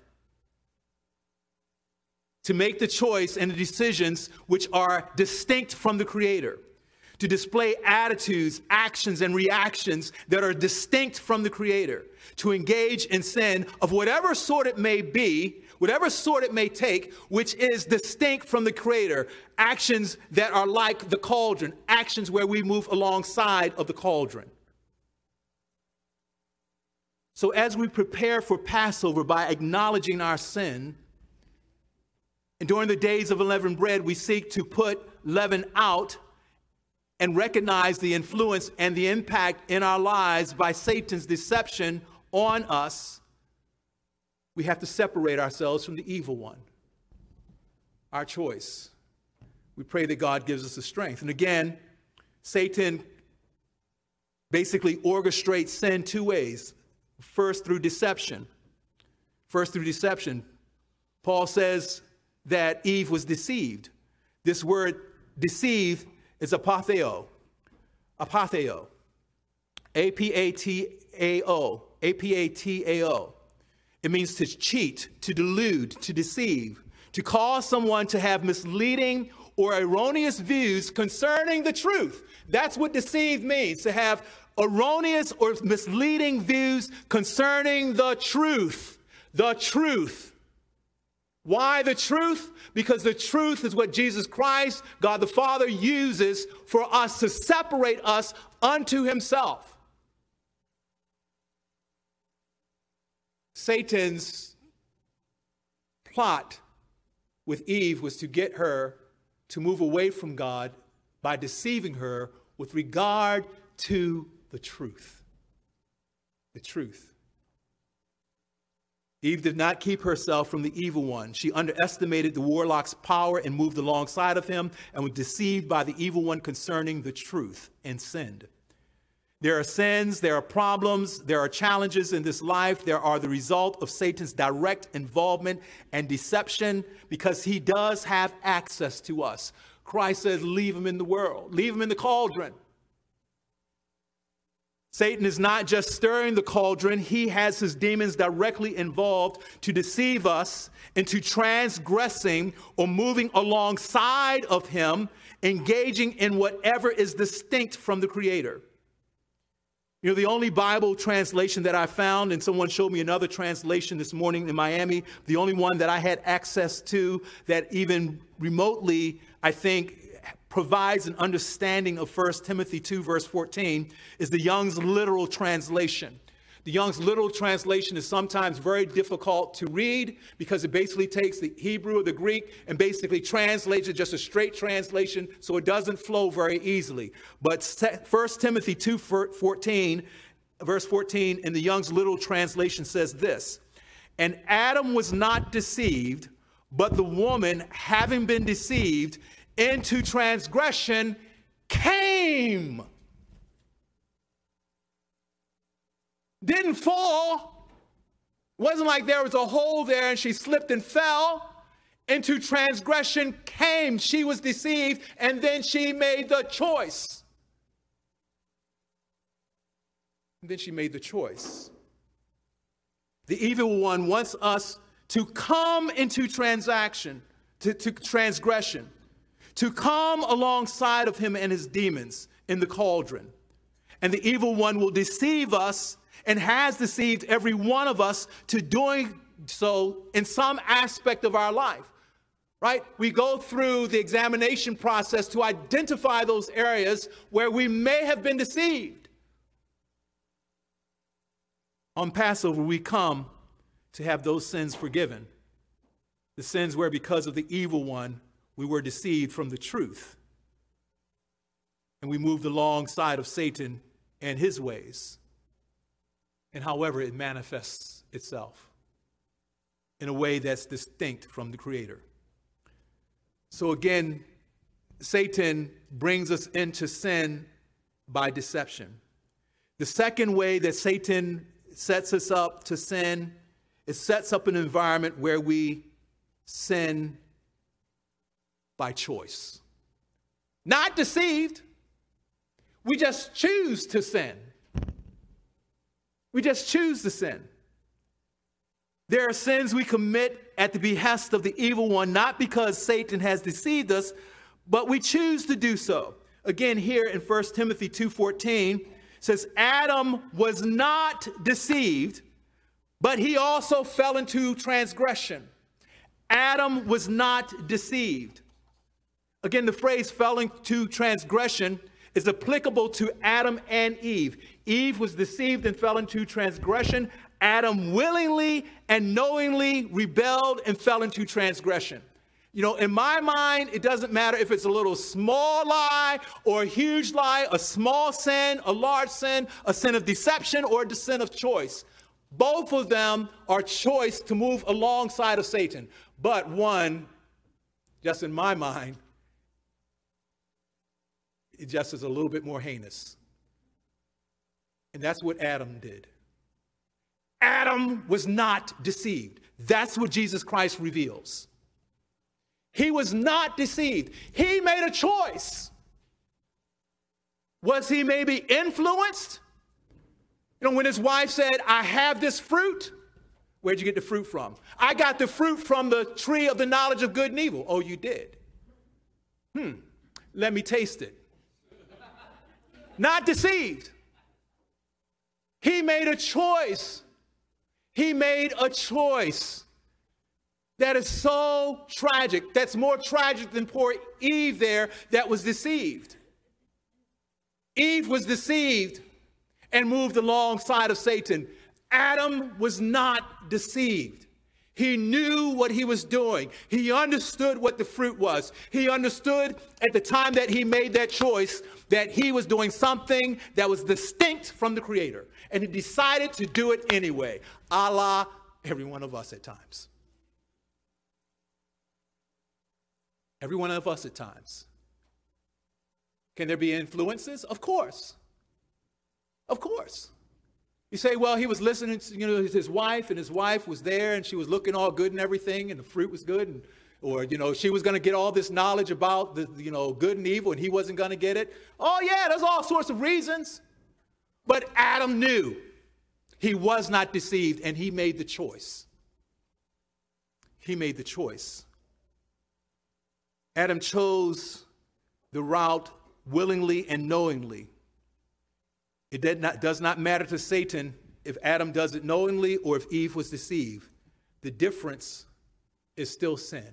To make the choice and the decisions which are distinct from the Creator. To display attitudes, actions, and reactions that are distinct from the Creator. To engage in sin of whatever sort it may be, whatever sort it may take, which is distinct from the Creator. Actions that are like the cauldron. Actions where we move alongside of the cauldron. So as we prepare for Passover by acknowledging our sin, and during the days of unleavened bread, we seek to put leaven out and recognize the influence and the impact in our lives by Satan's deception on us. We have to separate ourselves from the evil one. Our choice. We pray that God gives us the strength. And again, Satan basically orchestrates sin two ways. First, through deception. Paul says that Eve was deceived. This word deceive is apatheo. Apatheo. A-P-A-T-A-O. A-P-A-T-A-O. It means to cheat, to delude, to deceive, to cause someone to have misleading or erroneous views concerning the truth. That's what deceive means, to have erroneous or misleading views concerning the truth. The truth. Why the truth? Because the truth is what Jesus Christ, God the Father, uses for us to separate us unto himself. Satan's plot with Eve was to get her to move away from God by deceiving her with regard to the truth. The truth. Eve did not keep herself from the evil one. She underestimated the warlock's power and moved alongside of him and was deceived by the evil one concerning the truth and sinned. There are sins, there are problems, there are challenges in this life. There are the result of Satan's direct involvement and deception because he does have access to us. Christ says, leave him in the world, leave him in the cauldron. Satan is not just stirring the cauldron. He has his demons directly involved to deceive us into transgressing or moving alongside of him, engaging in whatever is distinct from the Creator. You know, the only Bible translation that I found, and someone showed me another translation this morning in Miami, the only one that I had access to that even remotely, I think, provides an understanding of 1 Timothy 2, verse 14, is the Young's literal translation. The Young's literal translation is sometimes very difficult to read because it basically takes the Hebrew or the Greek and basically translates it, just a straight translation, so it doesn't flow very easily. But 1 Timothy 2:14, verse 14 in the Young's literal translation says this: "And Adam was not deceived, but the woman, having been deceived into transgression, came." Didn't fall. Wasn't like there was a hole there and she slipped and fell. Into transgression came. She was deceived, and then she made the choice. And then she made the choice. The evil one wants us to come into transgression, to come alongside of him and his demons in the cauldron. And the evil one will deceive us, and has deceived every one of us to doing so in some aspect of our life, right? We go through the examination process to identify those areas where we may have been deceived. On Passover, we come to have those sins forgiven. The sins where, because of the evil one, we were deceived from the truth. And we moved alongside of Satan and his ways. And however it manifests itself in a way that's distinct from the Creator. So again, Satan brings us into sin by deception. The second way that Satan sets us up to sin, it sets up an environment where we sin by choice. Not deceived. We just choose to sin. We just choose to sin. There are sins we commit at the behest of the evil one, not because Satan has deceived us, but we choose to do so. Again, here in 1 Timothy 2:14, says, Adam was not deceived, but he also fell into transgression. Adam was not deceived. Again, the phrase fell into transgression is applicable to Adam and Eve. Eve was deceived and fell into transgression. Adam willingly and knowingly rebelled and fell into transgression. You know, in my mind, it doesn't matter if it's a little small lie or a huge lie, a small sin, a large sin, a sin of deception, or a sin of choice. Both of them are choice to move alongside of Satan. But one, just in my mind, it just is a little bit more heinous. And that's what Adam did. Adam was not deceived. That's what Jesus Christ reveals. He was not deceived. He made a choice. Was he maybe influenced? You know, when his wife said, I have this fruit, where'd you get the fruit from? I got the fruit from the tree of the knowledge of good and evil. Oh, you did? Let me taste it. Not deceived. He made a choice. He made a choice that is so tragic. That's more tragic than poor Eve there that was deceived. Eve was deceived and moved alongside of Satan. Adam was not deceived. He knew what he was doing. He understood what the fruit was. He understood at the time that he made that choice that he was doing something that was distinct from the Creator. And he decided to do it anyway, a la every one of us at times. Every one of us at times. Can there be influences? Of course. Of course. You say, well, he was listening to, his wife, and his wife was there, and she was looking all good and everything, and the fruit was good, or, she was going to get all this knowledge about the, good and evil, and he wasn't going to get it. Oh, yeah, there's all sorts of reasons. But Adam knew he was not deceived, and he made the choice. He made the choice. Adam chose the route willingly and knowingly. It does not matter to Satan if Adam does it knowingly or if Eve was deceived. The difference is still sin.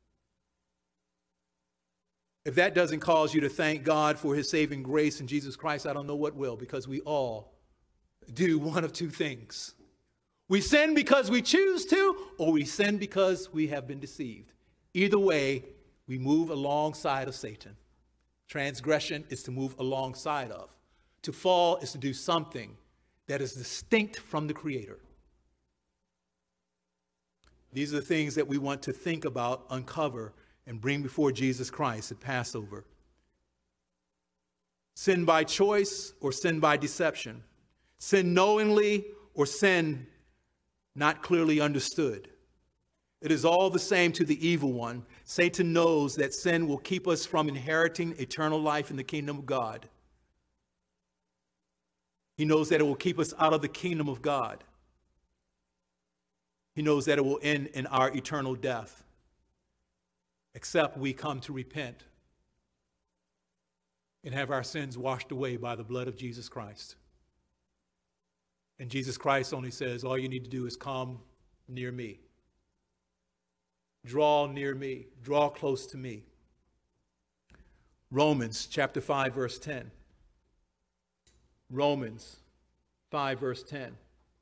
If that doesn't cause you to thank God for his saving grace in Jesus Christ, I don't know what will, because we all do one of two things. We sin because we choose to, or we sin because we have been deceived. Either way, we move alongside of Satan. Transgression is to move alongside of. To fall is to do something that is distinct from the Creator. These are the things that we want to think about, uncover, and bring before Jesus Christ at Passover. Sin by choice or sin by deception. Sin knowingly or sin not clearly understood. It is all the same to the evil one. Satan knows that sin will keep us from inheriting eternal life in the kingdom of God. He knows that it will keep us out of the kingdom of God. He knows that it will end in our eternal death, except we come to repent and have our sins washed away by the blood of Jesus Christ. And Jesus Christ only says, all you need to do is come near me. Draw near me. Draw close to me. Romans chapter 5, verse 10. Romans 5, verse 10.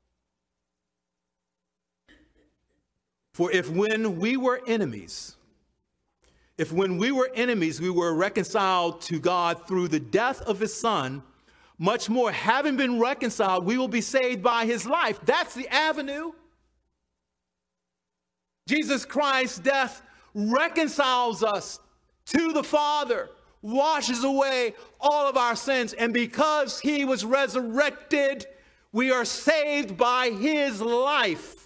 For if when we were enemies, we were reconciled to God through the death of his Son, much more, having been reconciled, we will be saved by his life. That's the avenue. Jesus Christ's death reconciles us to the Father, washes away all of our sins. And because he was resurrected, we are saved by his life.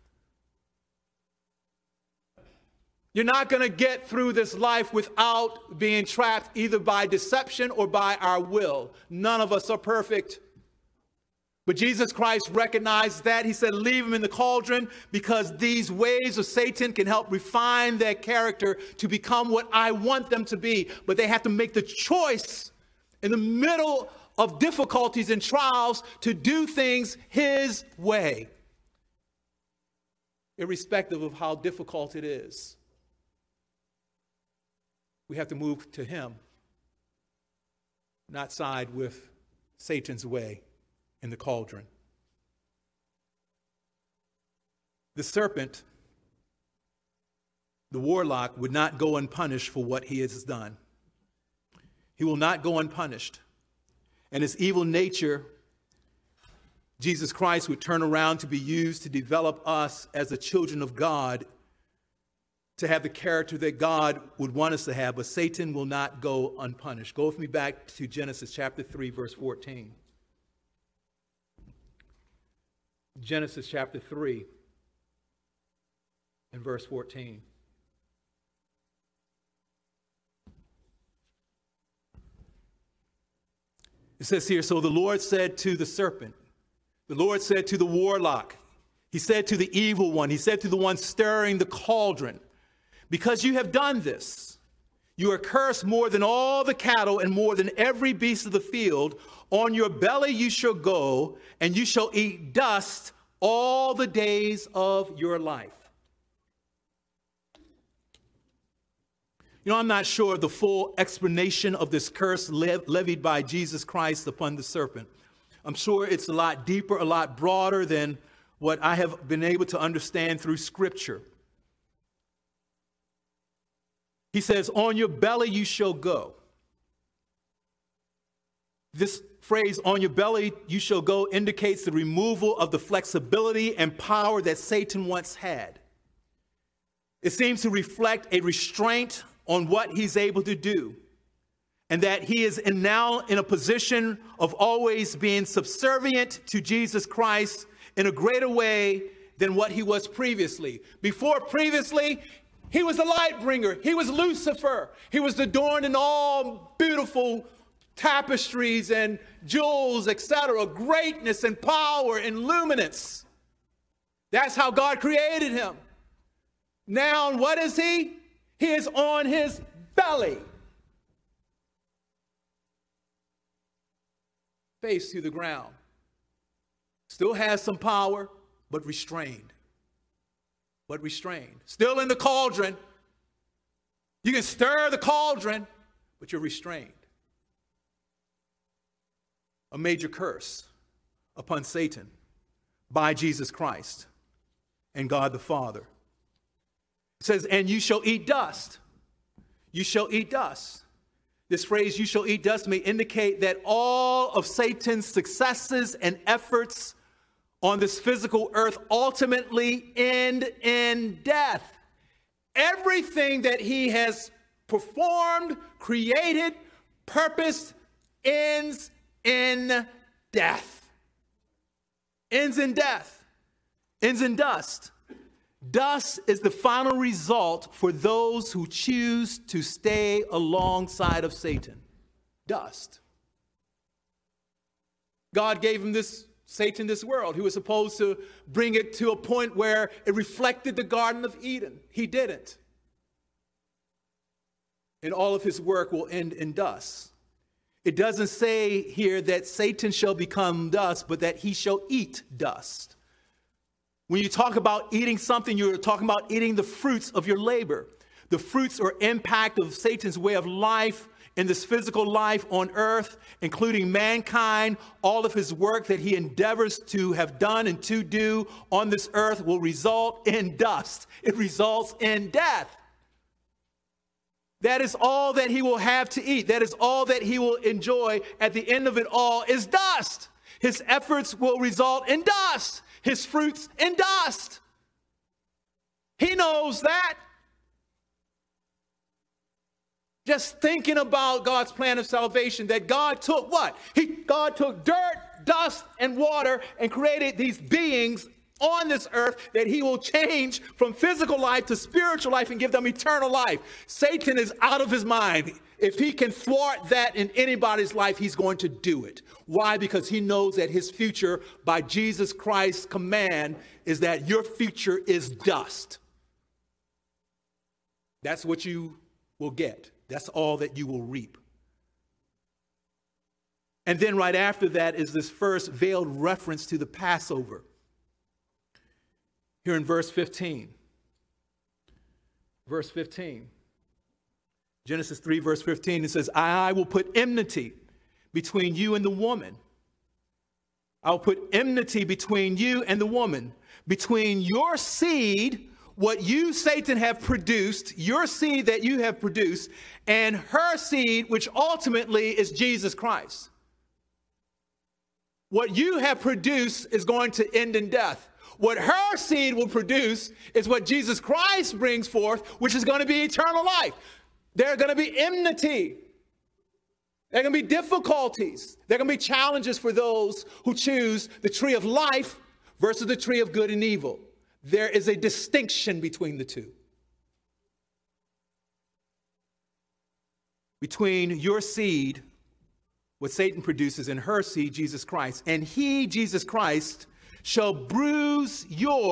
You're not going to get through this life without being trapped either by deception or by our will. None of us are perfect. But Jesus Christ recognized that. He said, leave them in the cauldron because these ways of Satan can help refine their character to become what I want them to be. But they have to make the choice in the middle of difficulties and trials to do things his way, irrespective of how difficult it is. We have to move to him, not side with Satan's way in the cauldron. The serpent, the warlock, would not go unpunished for what he has done. He will not go unpunished. And his evil nature, Jesus Christ would turn around to be used to develop us as the children of God, to have the character that God would want us to have, but Satan will not go unpunished. Go with me back to Genesis chapter 3, verse 14. Genesis chapter 3 and verse 14. It says here, so the Lord said to the serpent, the Lord said to the warlock, he said to the evil one, he said to the one stirring the cauldron, because you have done this, you are cursed more than all the cattle and more than every beast of the field. On your belly you shall go, and you shall eat dust all the days of your life. You know, I'm not sure of the full explanation of this curse levied by Jesus Christ upon the serpent. I'm sure it's a lot deeper, a lot broader than what I have been able to understand through Scripture. He says, on your belly you shall go. This phrase, on your belly you shall go, indicates the removal of the flexibility and power that Satan once had. It seems to reflect a restraint on what he's able to do, and that he is now in a position of always being subservient to Jesus Christ in a greater way than what he was previously. Previously, he was the light bringer. He was Lucifer. He was adorned in all beautiful tapestries and jewels, etc., greatness and power and luminance. That's how God created him. Now, what is he? He is on his belly, face to the ground. Still has some power, but restrained. Still in the cauldron. You can stir the cauldron, but you're restrained. A major curse. upon Satan by Jesus Christ and God the Father. It says, and you shall eat dust. You shall eat dust. This phrase, you shall eat dust, may indicate that all of Satan's successes and efforts on this physical earth ultimately end in death. Everything that he has performed, created, purposed, ends in death. Ends in death. Ends in dust. Dust is the final result for those who choose to stay alongside of Satan. Dust. God gave him Satan this world. He was supposed to bring it to a point where it reflected the Garden of Eden. He didn't. And all of his work will end in dust. It doesn't say here that Satan shall become dust, but that he shall eat dust. When you talk about eating something, you're talking about eating the fruits of your labor. The fruits or impact of Satan's way of life in this physical life on earth, including mankind, all of his work that he endeavors to have done and to do on this earth will result in dust. It results in death. That is all that he will have to eat. That is all that he will enjoy at the end of it all is dust. His efforts will result in dust. His fruits in dust. He knows that. Just thinking about God's plan of salvation, that God took what? God took dirt, dust, and water and created these beings on this earth that he will change from physical life to spiritual life and give them eternal life. Satan is out of his mind. If he can thwart that in anybody's life, he's going to do it. Why? Because he knows that his future by Jesus Christ's command is that your future is dust. That's what you will get. That's all that you will reap. And then right after that is this first veiled reference to the Passover. Here in verse 15. Verse 15. Genesis 3, verse 15, it says, I will put enmity between you and the woman. I'll put enmity between you and the woman, between your seed, what you, Satan, have produced, your seed that you have produced, and her seed, which ultimately is Jesus Christ. What you have produced is going to end in death. What her seed will produce is what Jesus Christ brings forth, which is going to be eternal life. There are going to be enmity. There are going to be difficulties. There are going to be challenges for those who choose the tree of life versus the tree of good and evil. There is a distinction between the two. Between your seed, what Satan produces, and her seed, Jesus Christ. And he, Jesus Christ, shall bruise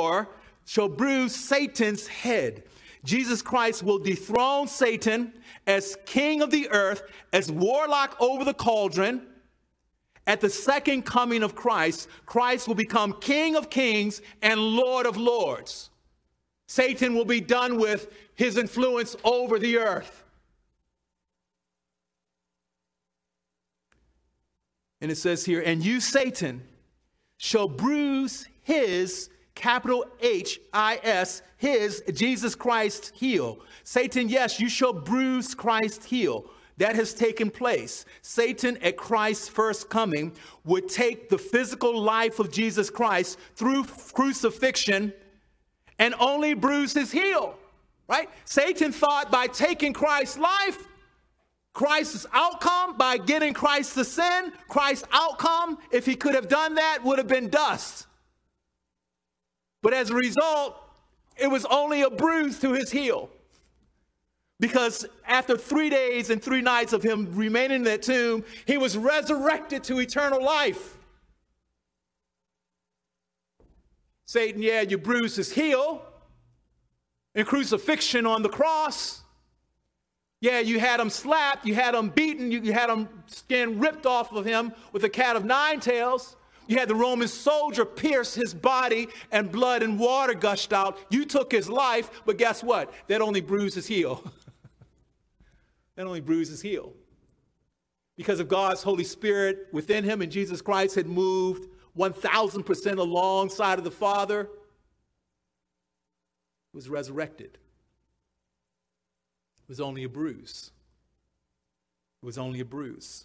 Satan's head. Jesus Christ will dethrone Satan as king of the earth, as warlock over the cauldron. At the second coming of Christ, Christ will become King of kings and Lord of lords. Satan will be done with his influence over the earth. And it says here, and you, Satan, shall bruise his, capital H-I-S, his, Jesus Christ's heel. Satan, yes, you shall bruise Christ's heel. That has taken place. Satan at Christ's first coming would take the physical life of Jesus Christ through crucifixion and only bruise his heel, right? Satan thought by taking Christ's life, Christ's outcome, by getting Christ to sin, Christ's outcome, if he could have done that, would have been dust. But as a result, it was only a bruise to his heel. Because after 3 days and 3 nights of him remaining in that tomb, he was resurrected to eternal life. Satan, yeah, you bruised his heel in crucifixion on the cross. Yeah, you had him slapped, you had him beaten, you had him skin ripped off of him with a cat of 9 tails. You had the Roman soldier pierce his body and blood and water gushed out. You took his life, but guess what? That only bruised his heel. That only bruised his heel. Because of God's Holy Spirit within him and Jesus Christ had moved 1000% alongside of the Father, was resurrected. It was only a bruise. It was only a bruise.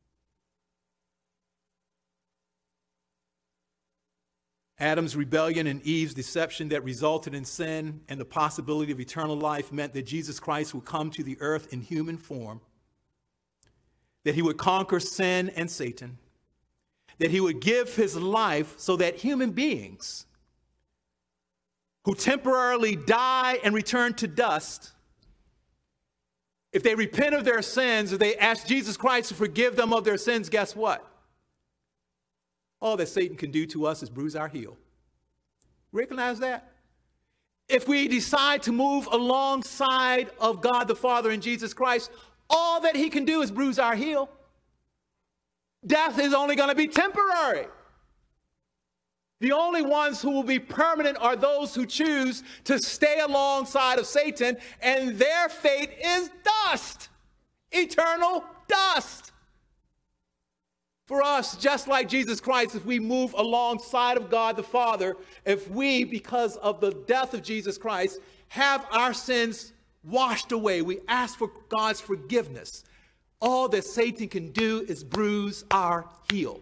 Adam's rebellion and Eve's deception that resulted in sin and the possibility of eternal life meant that Jesus Christ would come to the earth in human form, that he would conquer sin and Satan, that he would give his life so that human beings who temporarily die and return to dust, if they repent of their sins, if they ask Jesus Christ to forgive them of their sins, guess what? All that Satan can do to us is bruise our heel. Recognize that? If we decide to move alongside of God the Father and Jesus Christ, all that he can do is bruise our heel. Death is only going to be temporary. The only ones who will be permanent are those who choose to stay alongside of Satan, and their fate is dust, eternal dust. For us, just like Jesus Christ, if we move alongside of God the Father, if we, because of the death of Jesus Christ, have our sins washed away, we ask for God's forgiveness, all that Satan can do is bruise our heel.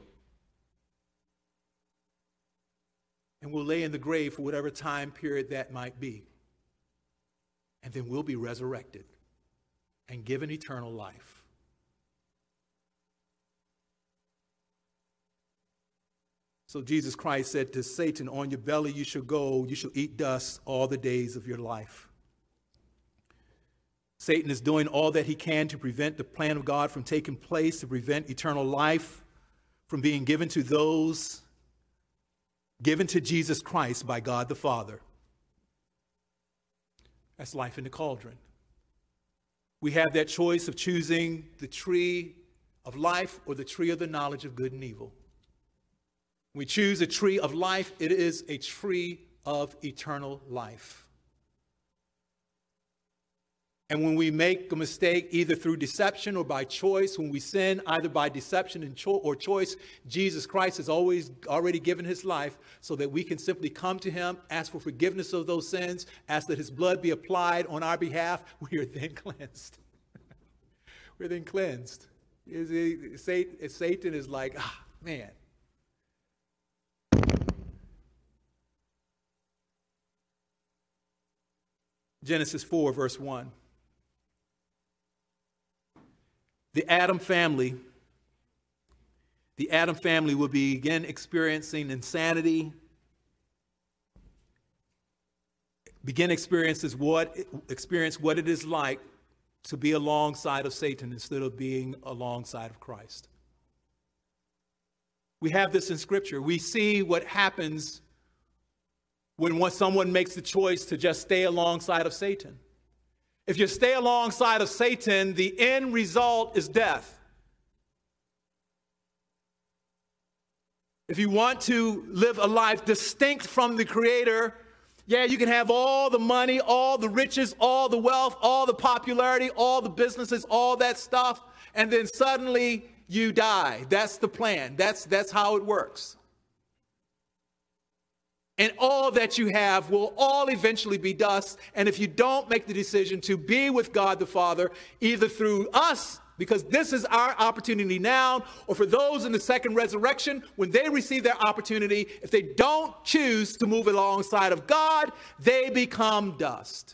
And we'll lay in the grave for whatever time period that might be. And then we'll be resurrected and given eternal life. So Jesus Christ said to Satan, on your belly you shall go, you shall eat dust all the days of your life. Satan is doing all that he can to prevent the plan of God from taking place, to prevent eternal life from being given to those given to Jesus Christ by God the Father. That's life in the cauldron. We have that choice of choosing the tree of life or the tree of the knowledge of good and evil. We choose a tree of life, it is a tree of eternal life. And when we make a mistake, either through deception or by choice, when we sin either by deception or choice, Jesus Christ has already given his life so that we can simply come to him, ask for forgiveness of those sins, ask that his blood be applied on our behalf. We are then cleansed. We're then cleansed. Satan is like, man. Genesis 4, verse 1. The Adam family will begin experiencing insanity, experience what it is like to be alongside of Satan instead of being alongside of Christ. We have this in Scripture. We see what happens when someone makes the choice to just stay alongside of Satan. If you stay alongside of Satan, the end result is death. If you want to live a life distinct from the Creator, you can have all the money, all the riches, all the wealth, all the popularity, all the businesses, all that stuff, and then suddenly you die. That's the plan. That's how it works. And all that you have will all eventually be dust. And if you don't make the decision to be with God the Father, either through us, because this is our opportunity now, or for those in the second resurrection, when they receive their opportunity, if they don't choose to move alongside of God, they become dust.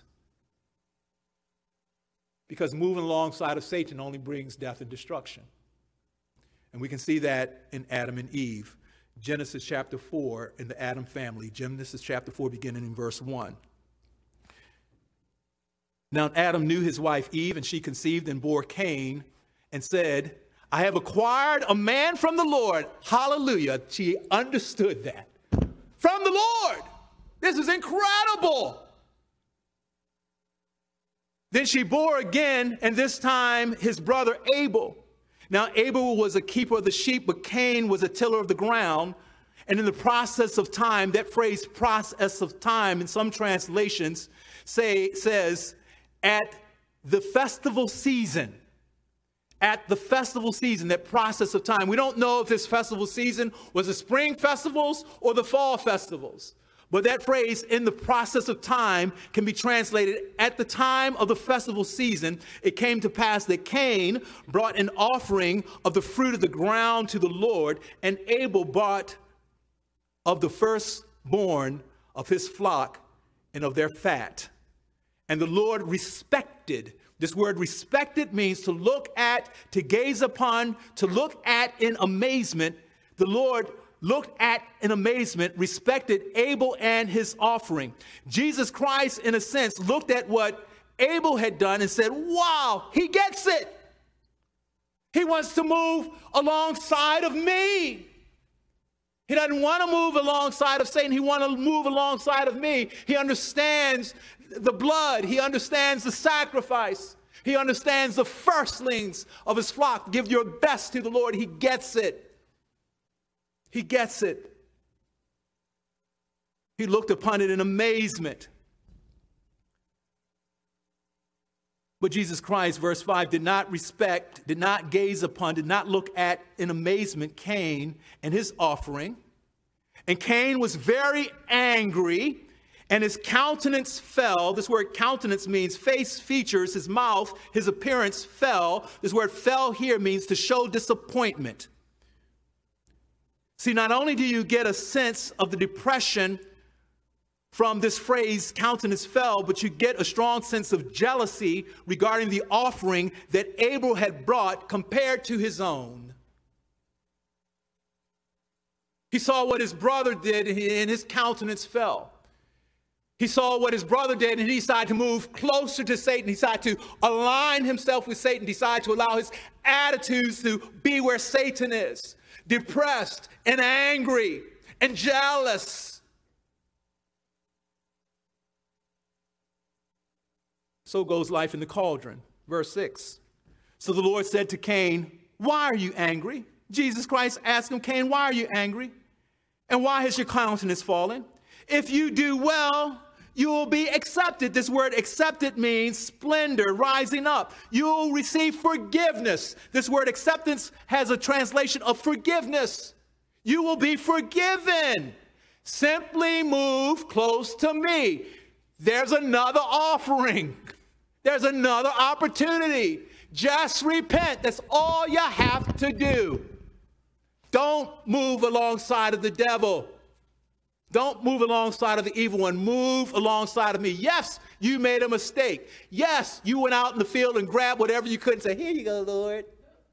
Because moving alongside of Satan only brings death and destruction. And we can see that in Adam and Eve. Genesis chapter 4 in the Adam family. Genesis chapter 4 beginning in verse 1. Now Adam knew his wife Eve, and she conceived and bore Cain and said, I have acquired a man from the Lord. Hallelujah. She understood that. From the Lord. This is incredible. Then she bore again, and this time his brother Abel. Now, Abel was a keeper of the sheep, but Cain was a tiller of the ground. And in the process of time, that phrase process of time in some translations says at the festival season, at the festival season, that process of time. We don't know if this festival season was the spring festivals or the fall festivals. But that phrase, in the process of time, can be translated, at the time of the festival season, it came to pass that Cain brought an offering of the fruit of the ground to the Lord, and Abel brought of the firstborn of his flock and of their fat. And the Lord respected. This word respected means to look at, to gaze upon, to look at in amazement. The Lord looked at in amazement, respected Abel and his offering. Jesus Christ, in a sense, looked at what Abel had done and said, wow, he gets it. He wants to move alongside of me. He doesn't want to move alongside of Satan. He wants to move alongside of me. He understands the blood. He understands the sacrifice. He understands the firstlings of his flock. Give your best to the Lord. He gets it. He gets it. He looked upon it in amazement. But Jesus Christ, verse 5, did not respect, did not gaze upon, did not look at in amazement Cain and his offering. And Cain was very angry, and his countenance fell. This word countenance means face, features, his mouth, his appearance fell. This word fell here means to show disappointment. See, not only do you get a sense of the depression from this phrase, countenance fell, but you get a strong sense of jealousy regarding the offering that Abel had brought compared to his own. He saw what his brother did, and his countenance fell. He saw what his brother did, and he decided to move closer to Satan. He decided to align himself with Satan, decided to allow his attitudes to be where Satan is. Depressed and angry and jealous. So goes life in the cauldron. Verse 6. So the Lord said to Cain, why are you angry? Jesus Christ asked him, Cain, why are you angry? And why has your countenance fallen? If you do well, you will be accepted. This word accepted means splendor, rising up. You will receive forgiveness. This word acceptance has a translation of forgiveness. You will be forgiven. Simply move close to me. There's another offering. There's another opportunity. Just repent. That's all you have to do. Don't move alongside of the devil. Don't move alongside of the evil one. Move alongside of me. Yes, you made a mistake. Yes, you went out in the field and grabbed whatever you could and said, here you go, Lord.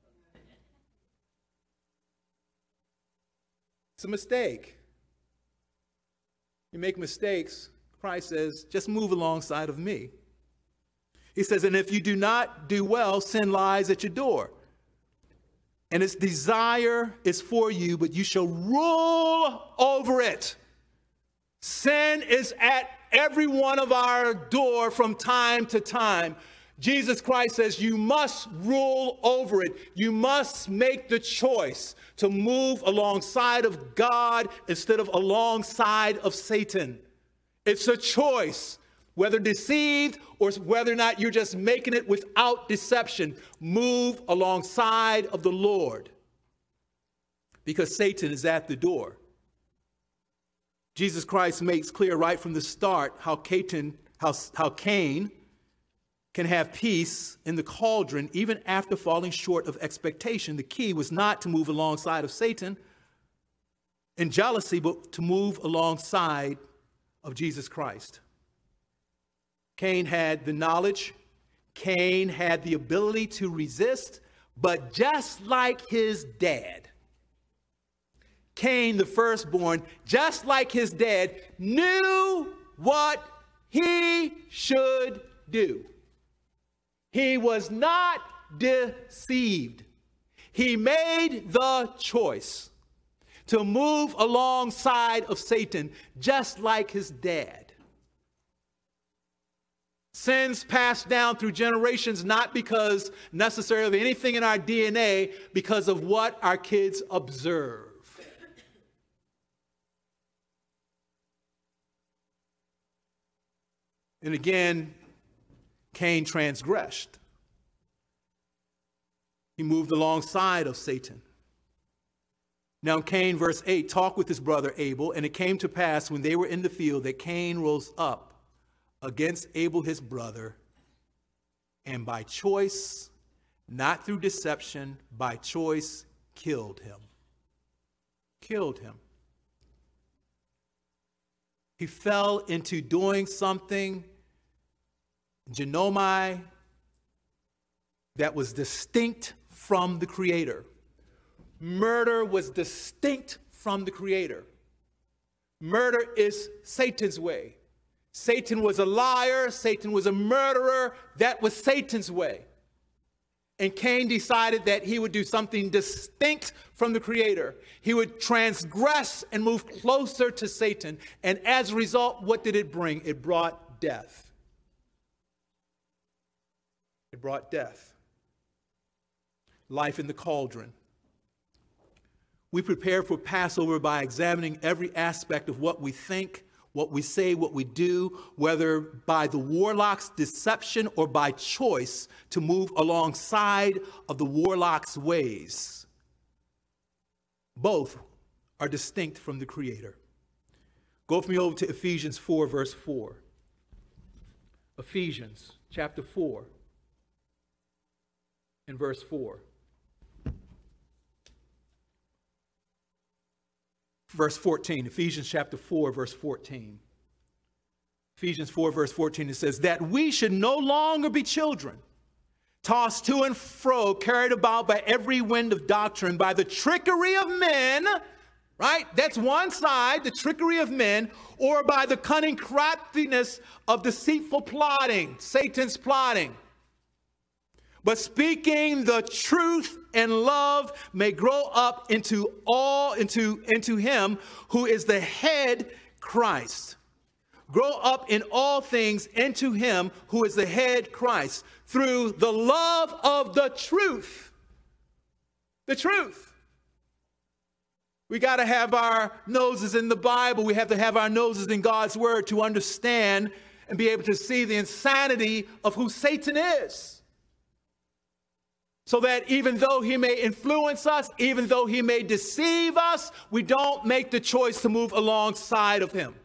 It's a mistake. You make mistakes, Christ says, just move alongside of me. He says, and if you do not do well, sin lies at your door. And its desire is for you, but you shall rule over it. Sin is at every one of our door from time to time. Jesus Christ says you must rule over it. You must make the choice to move alongside of God instead of alongside of Satan. It's a choice, whether deceived or whether or not you're just making it without deception. Move alongside of the Lord, because Satan is at the door. Jesus Christ makes clear right from the start how Cain can have peace in the cauldron even after falling short of expectation. The key was not to move alongside of Satan in jealousy, but to move alongside of Jesus Christ. Cain had the knowledge. Cain had the ability to resist, but just like his dad, Cain, the firstborn, just like his dad, knew what he should do. He was not deceived. He made the choice to move alongside of Satan, just like his dad. Sins passed down through generations, not because necessarily of anything in our DNA, because of what our kids observe. And again, Cain transgressed. He moved alongside of Satan. Now Cain, verse 8, talked with his brother Abel, and it came to pass when they were in the field that Cain rose up against Abel his brother, and by choice, not through deception, by choice, killed him. Killed him. He fell into doing something, genomai, that was distinct from the Creator. Murder was distinct from the Creator. Murder is Satan's way. Satan was a liar. Satan was a murderer. That was Satan's way. And Cain decided that he would do something distinct from the Creator. He would transgress and move closer to Satan. And as a result, what did it bring? It brought death. It brought death. Life in the cauldron. We prepare for Passover by examining every aspect of what we think, what we say, what we do, whether by the warlock's deception or by choice to move alongside of the warlock's ways. Both are distinct from the Creator. Go with me over to Ephesians 4, verse 4. Ephesians chapter 4 and verse 4. Verse 14, Ephesians chapter 4, verse 14. Ephesians 4, verse 14, it says, that we should no longer be children, tossed to and fro, carried about by every wind of doctrine, by the trickery of men, right? That's one side, the trickery of men, or by the cunning craftiness of deceitful plotting, Satan's plotting. But speaking the truth in love may grow up into him who is the head, Christ. Grow up in all things into him who is the head, Christ, through the love of the truth. The truth. We got to have our noses in the Bible. We have to have our noses in God's word to understand and be able to see the insanity of who Satan is. So that even though he may influence us, even though he may deceive us, we don't make the choice to move alongside of him.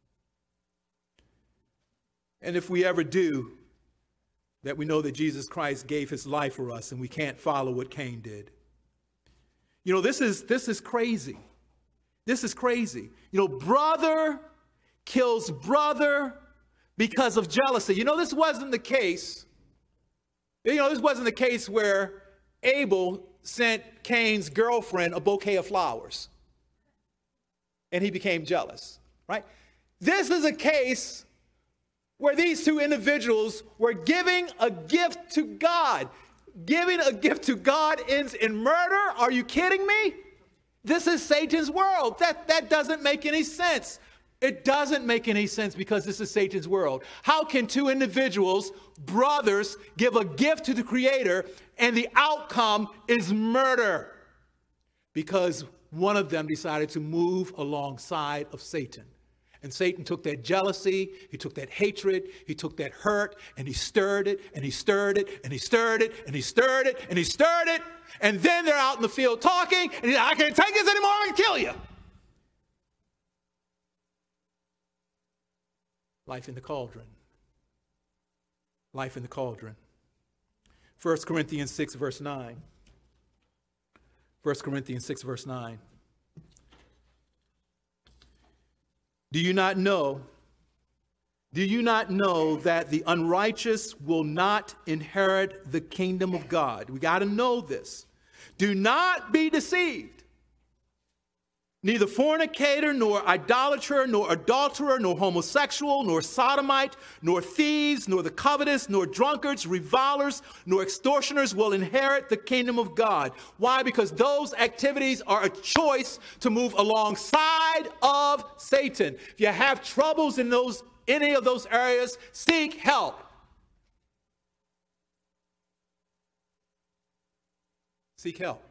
And if we ever do, that we know that Jesus Christ gave his life for us and we can't follow what Cain did. You know, this is crazy. This is crazy. You know, brother kills brother because of jealousy. You know, this wasn't the case. You know, this wasn't the case where Abel sent Cain's girlfriend a bouquet of flowers and he became jealous, right? This is a case where these two individuals were giving a gift to God. Giving a gift to God ends in murder? Are you kidding me? This is Satan's world. That doesn't make any sense. It doesn't make any sense because this is Satan's world. How can two individuals, brothers, give a gift to the Creator and the outcome is murder? Because one of them decided to move alongside of Satan. And Satan took that jealousy, he took that hatred, he took that hurt, and he stirred it, and he stirred it, and he stirred it, and he stirred it, and he stirred it. And then they're out in the field talking, and he's like, I can't take this anymore, I'm going to kill you. Life in the cauldron. Life in the cauldron. 1 Corinthians 6, verse 9. 1 Corinthians 6, verse 9. Do you not know that the unrighteous will not inherit the kingdom of God? We got to know this. Do not be deceived. Neither fornicator, nor idolater, nor adulterer, nor homosexual, nor sodomite, nor thieves, nor the covetous, nor drunkards, revilers, nor extortioners will inherit the kingdom of God. Why? Because those activities are a choice to move alongside of Satan. If you have troubles in any of those areas, seek help. Seek help.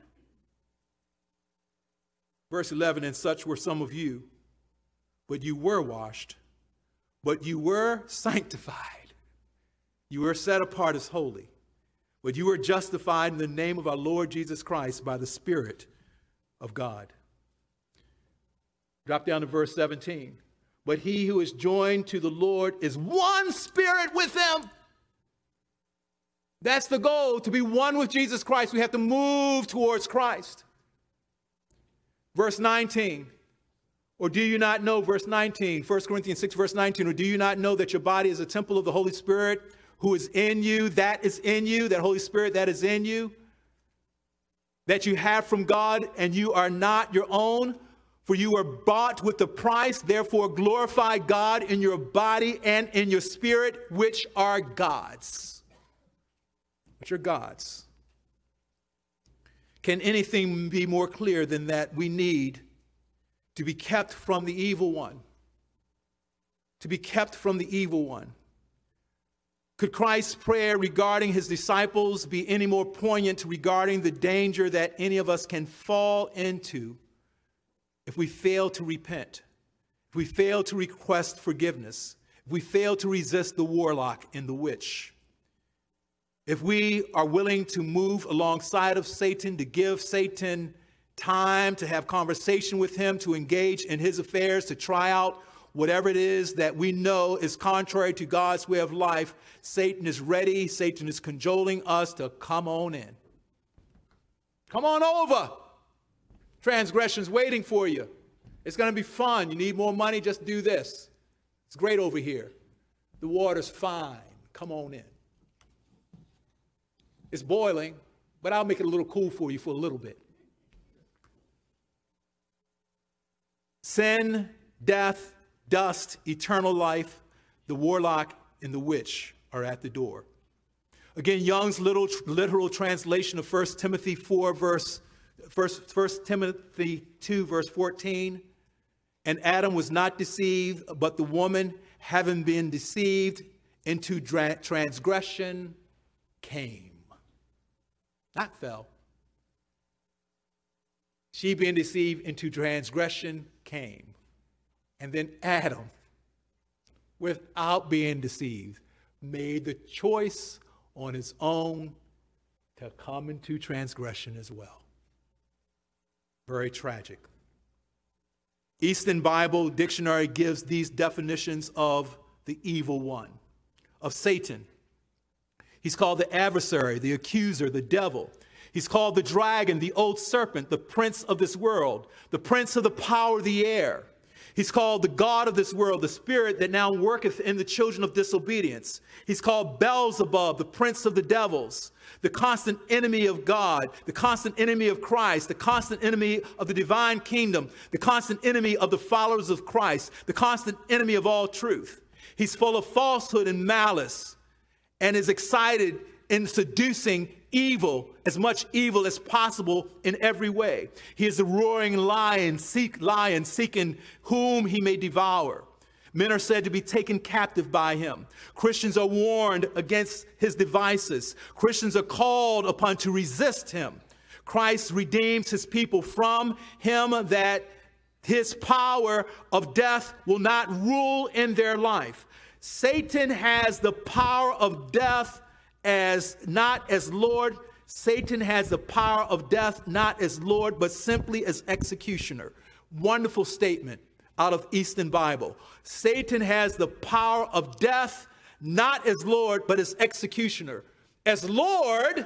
Verse 11, and such were some of you, but you were washed, but you were sanctified. You were set apart as holy, but you are justified in the name of our Lord Jesus Christ by the Spirit of God. Drop down to verse 17. But he who is joined to the Lord is one spirit with him. That's the goal, to be one with Jesus Christ. We have to move towards Christ. Verse 19. Or do you not know, verse 19, 1 Corinthians 6, verse 19, or do you not know that your body is a temple of the Holy Spirit who is in you, that is in you, that Holy Spirit that is in you, that you have from God, and you are not your own? For you are bought with a price, therefore glorify God in your body and in your spirit, which are God's. Which are God's. Can anything be more clear than that we need to be kept from the evil one? To be kept from the evil one. Could Christ's prayer regarding his disciples be any more poignant regarding the danger that any of us can fall into if we fail to repent, if we fail to request forgiveness, if we fail to resist the warlock and the witch? If we are willing to move alongside of Satan, to give Satan time to have conversation with him, to engage in his affairs, to try out whatever it is that we know is contrary to God's way of life, Satan is ready. Satan is cajoling us to come on in. Come on over. Transgression's waiting for you. It's going to be fun. You need more money? Just do this. It's great over here. The water's fine. Come on in. It's boiling, but I'll make it a little cool for you for a little bit. Sin, death, dust, eternal life, the warlock and the witch are at the door. Again, Young's literal translation of 1 Timothy 4, 1 Timothy 2, verse 14. And Adam was not deceived, but the woman, having been deceived into transgression, came. Not fell. She being deceived into transgression came. And then Adam, without being deceived, made the choice on his own to come into transgression as well. Very tragic. Easton Bible Dictionary gives these definitions of the evil one, of Satan. He's called the adversary, the accuser, the devil. He's called the dragon, the old serpent, the prince of this world, the prince of the power of the air. He's called the God of this world, the spirit that now worketh in the children of disobedience. He's called Beelzebub, the prince of the devils, the constant enemy of God, the constant enemy of Christ, the constant enemy of the divine kingdom, the constant enemy of the followers of Christ, the constant enemy of all truth. He's full of falsehood and malice and is excited in seducing evil, as much evil as possible in every way. He is a roaring lion seeking whom he may devour. Men are said to be taken captive by him. Christians are warned against his devices. Christians are called upon to resist him. Christ redeems his people from him, that his power of death will not rule in their life. Satan has the power of death not as Lord. Satan has the power of death not as Lord, but simply as executioner. Wonderful statement out of Easton Bible. Satan has the power of death not as Lord, but as executioner. As Lord,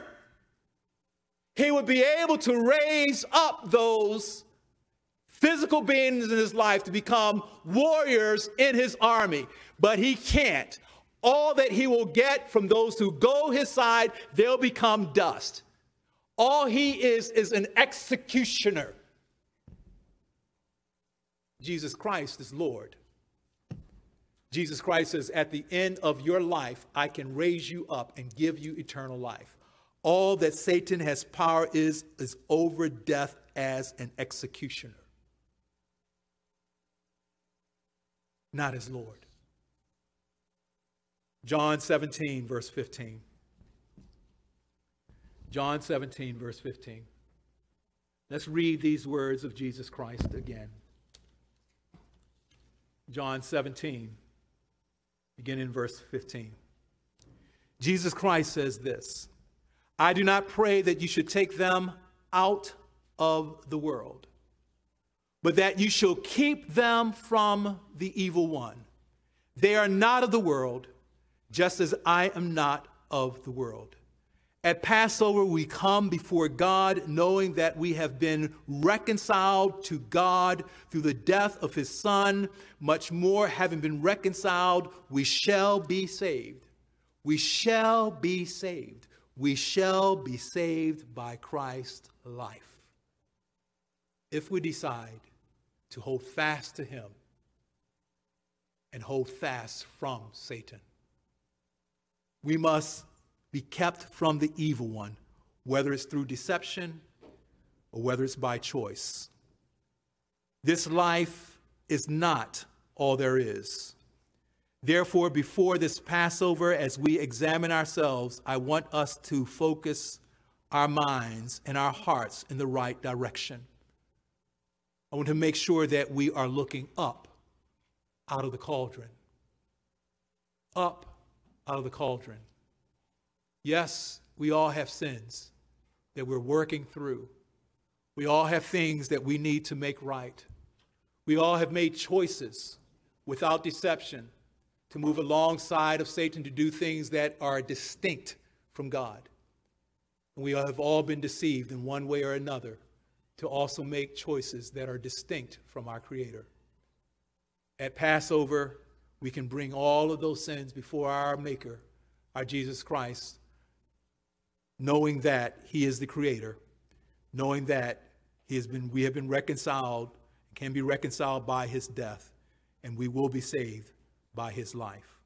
he would be able to raise up those physical beings in his life to become warriors in his army, but he can't. All that he will get from those who go his side, they'll become dust. All he is an executioner. Jesus Christ is Lord. Jesus Christ says, at the end of your life, I can raise you up and give you eternal life. All that Satan has power is over death as an executioner, not as Lord. John 17, verse 15. John 17, verse 15. Let's read these words of Jesus Christ again. John 17, beginning in verse 15. Jesus Christ says this, I do not pray that you should take them out of the world, but that you shall keep them from the evil one. They are not of the world, just as I am not of the world. At Passover, we come before God knowing that we have been reconciled to God through the death of his Son. Much more, having been reconciled, we shall be saved. We shall be saved. We shall be saved by Christ's life. If we decide to hold fast to him and hold fast from Satan, we must be kept from the evil one, whether it's through deception or whether it's by choice. This life is not all there is. Therefore, before this Passover, as we examine ourselves, I want us to focus our minds and our hearts in the right direction. I want to make sure that we are looking up out of the cauldron. Up out of the cauldron. Yes, we all have sins that we're working through. We all have things that we need to make right. We all have made choices without deception to move alongside of Satan to do things that are distinct from God. And we have all been deceived in one way or another to also make choices that are distinct from our Creator. At Passover, we can bring all of those sins before our Maker, our Jesus Christ, knowing that he is the Creator, knowing that we have been reconciled, can be reconciled by his death, and we will be saved by his life.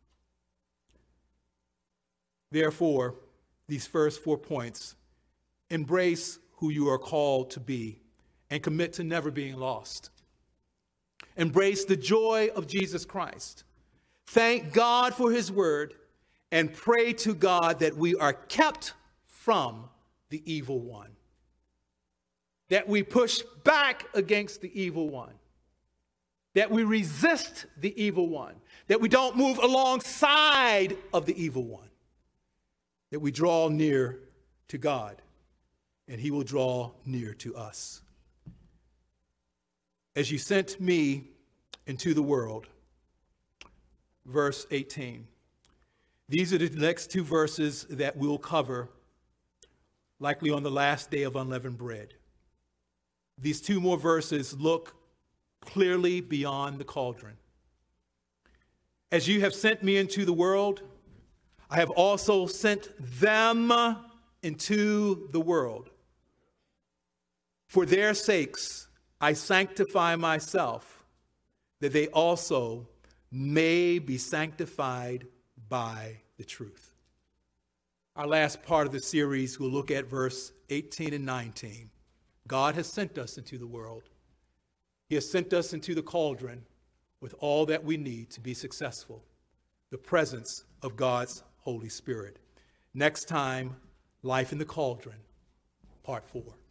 Therefore, these first 4 points: embrace who you are called to be and commit to never being lost. Embrace the joy of Jesus Christ. Thank God for his word and pray to God that we are kept from the evil one, that we push back against the evil one, that we resist the evil one, that we don't move alongside of the evil one, that we draw near to God, and he will draw near to us. As you sent me into the world, verse 18. These are the next 2 verses that we'll cover likely on the last day of unleavened bread. These 2 more verses look clearly beyond the cauldron. As you have sent me into the world, I have also sent them into the world. For their sakes, I sanctify myself, that they also may be sanctified by the truth. Our last part of the series, we'll look at verse 18 and 19. God has sent us into the world. He has sent us into the cauldron with all that we need to be successful, the presence of God's Holy Spirit. Next time, Life in the Cauldron, part 4.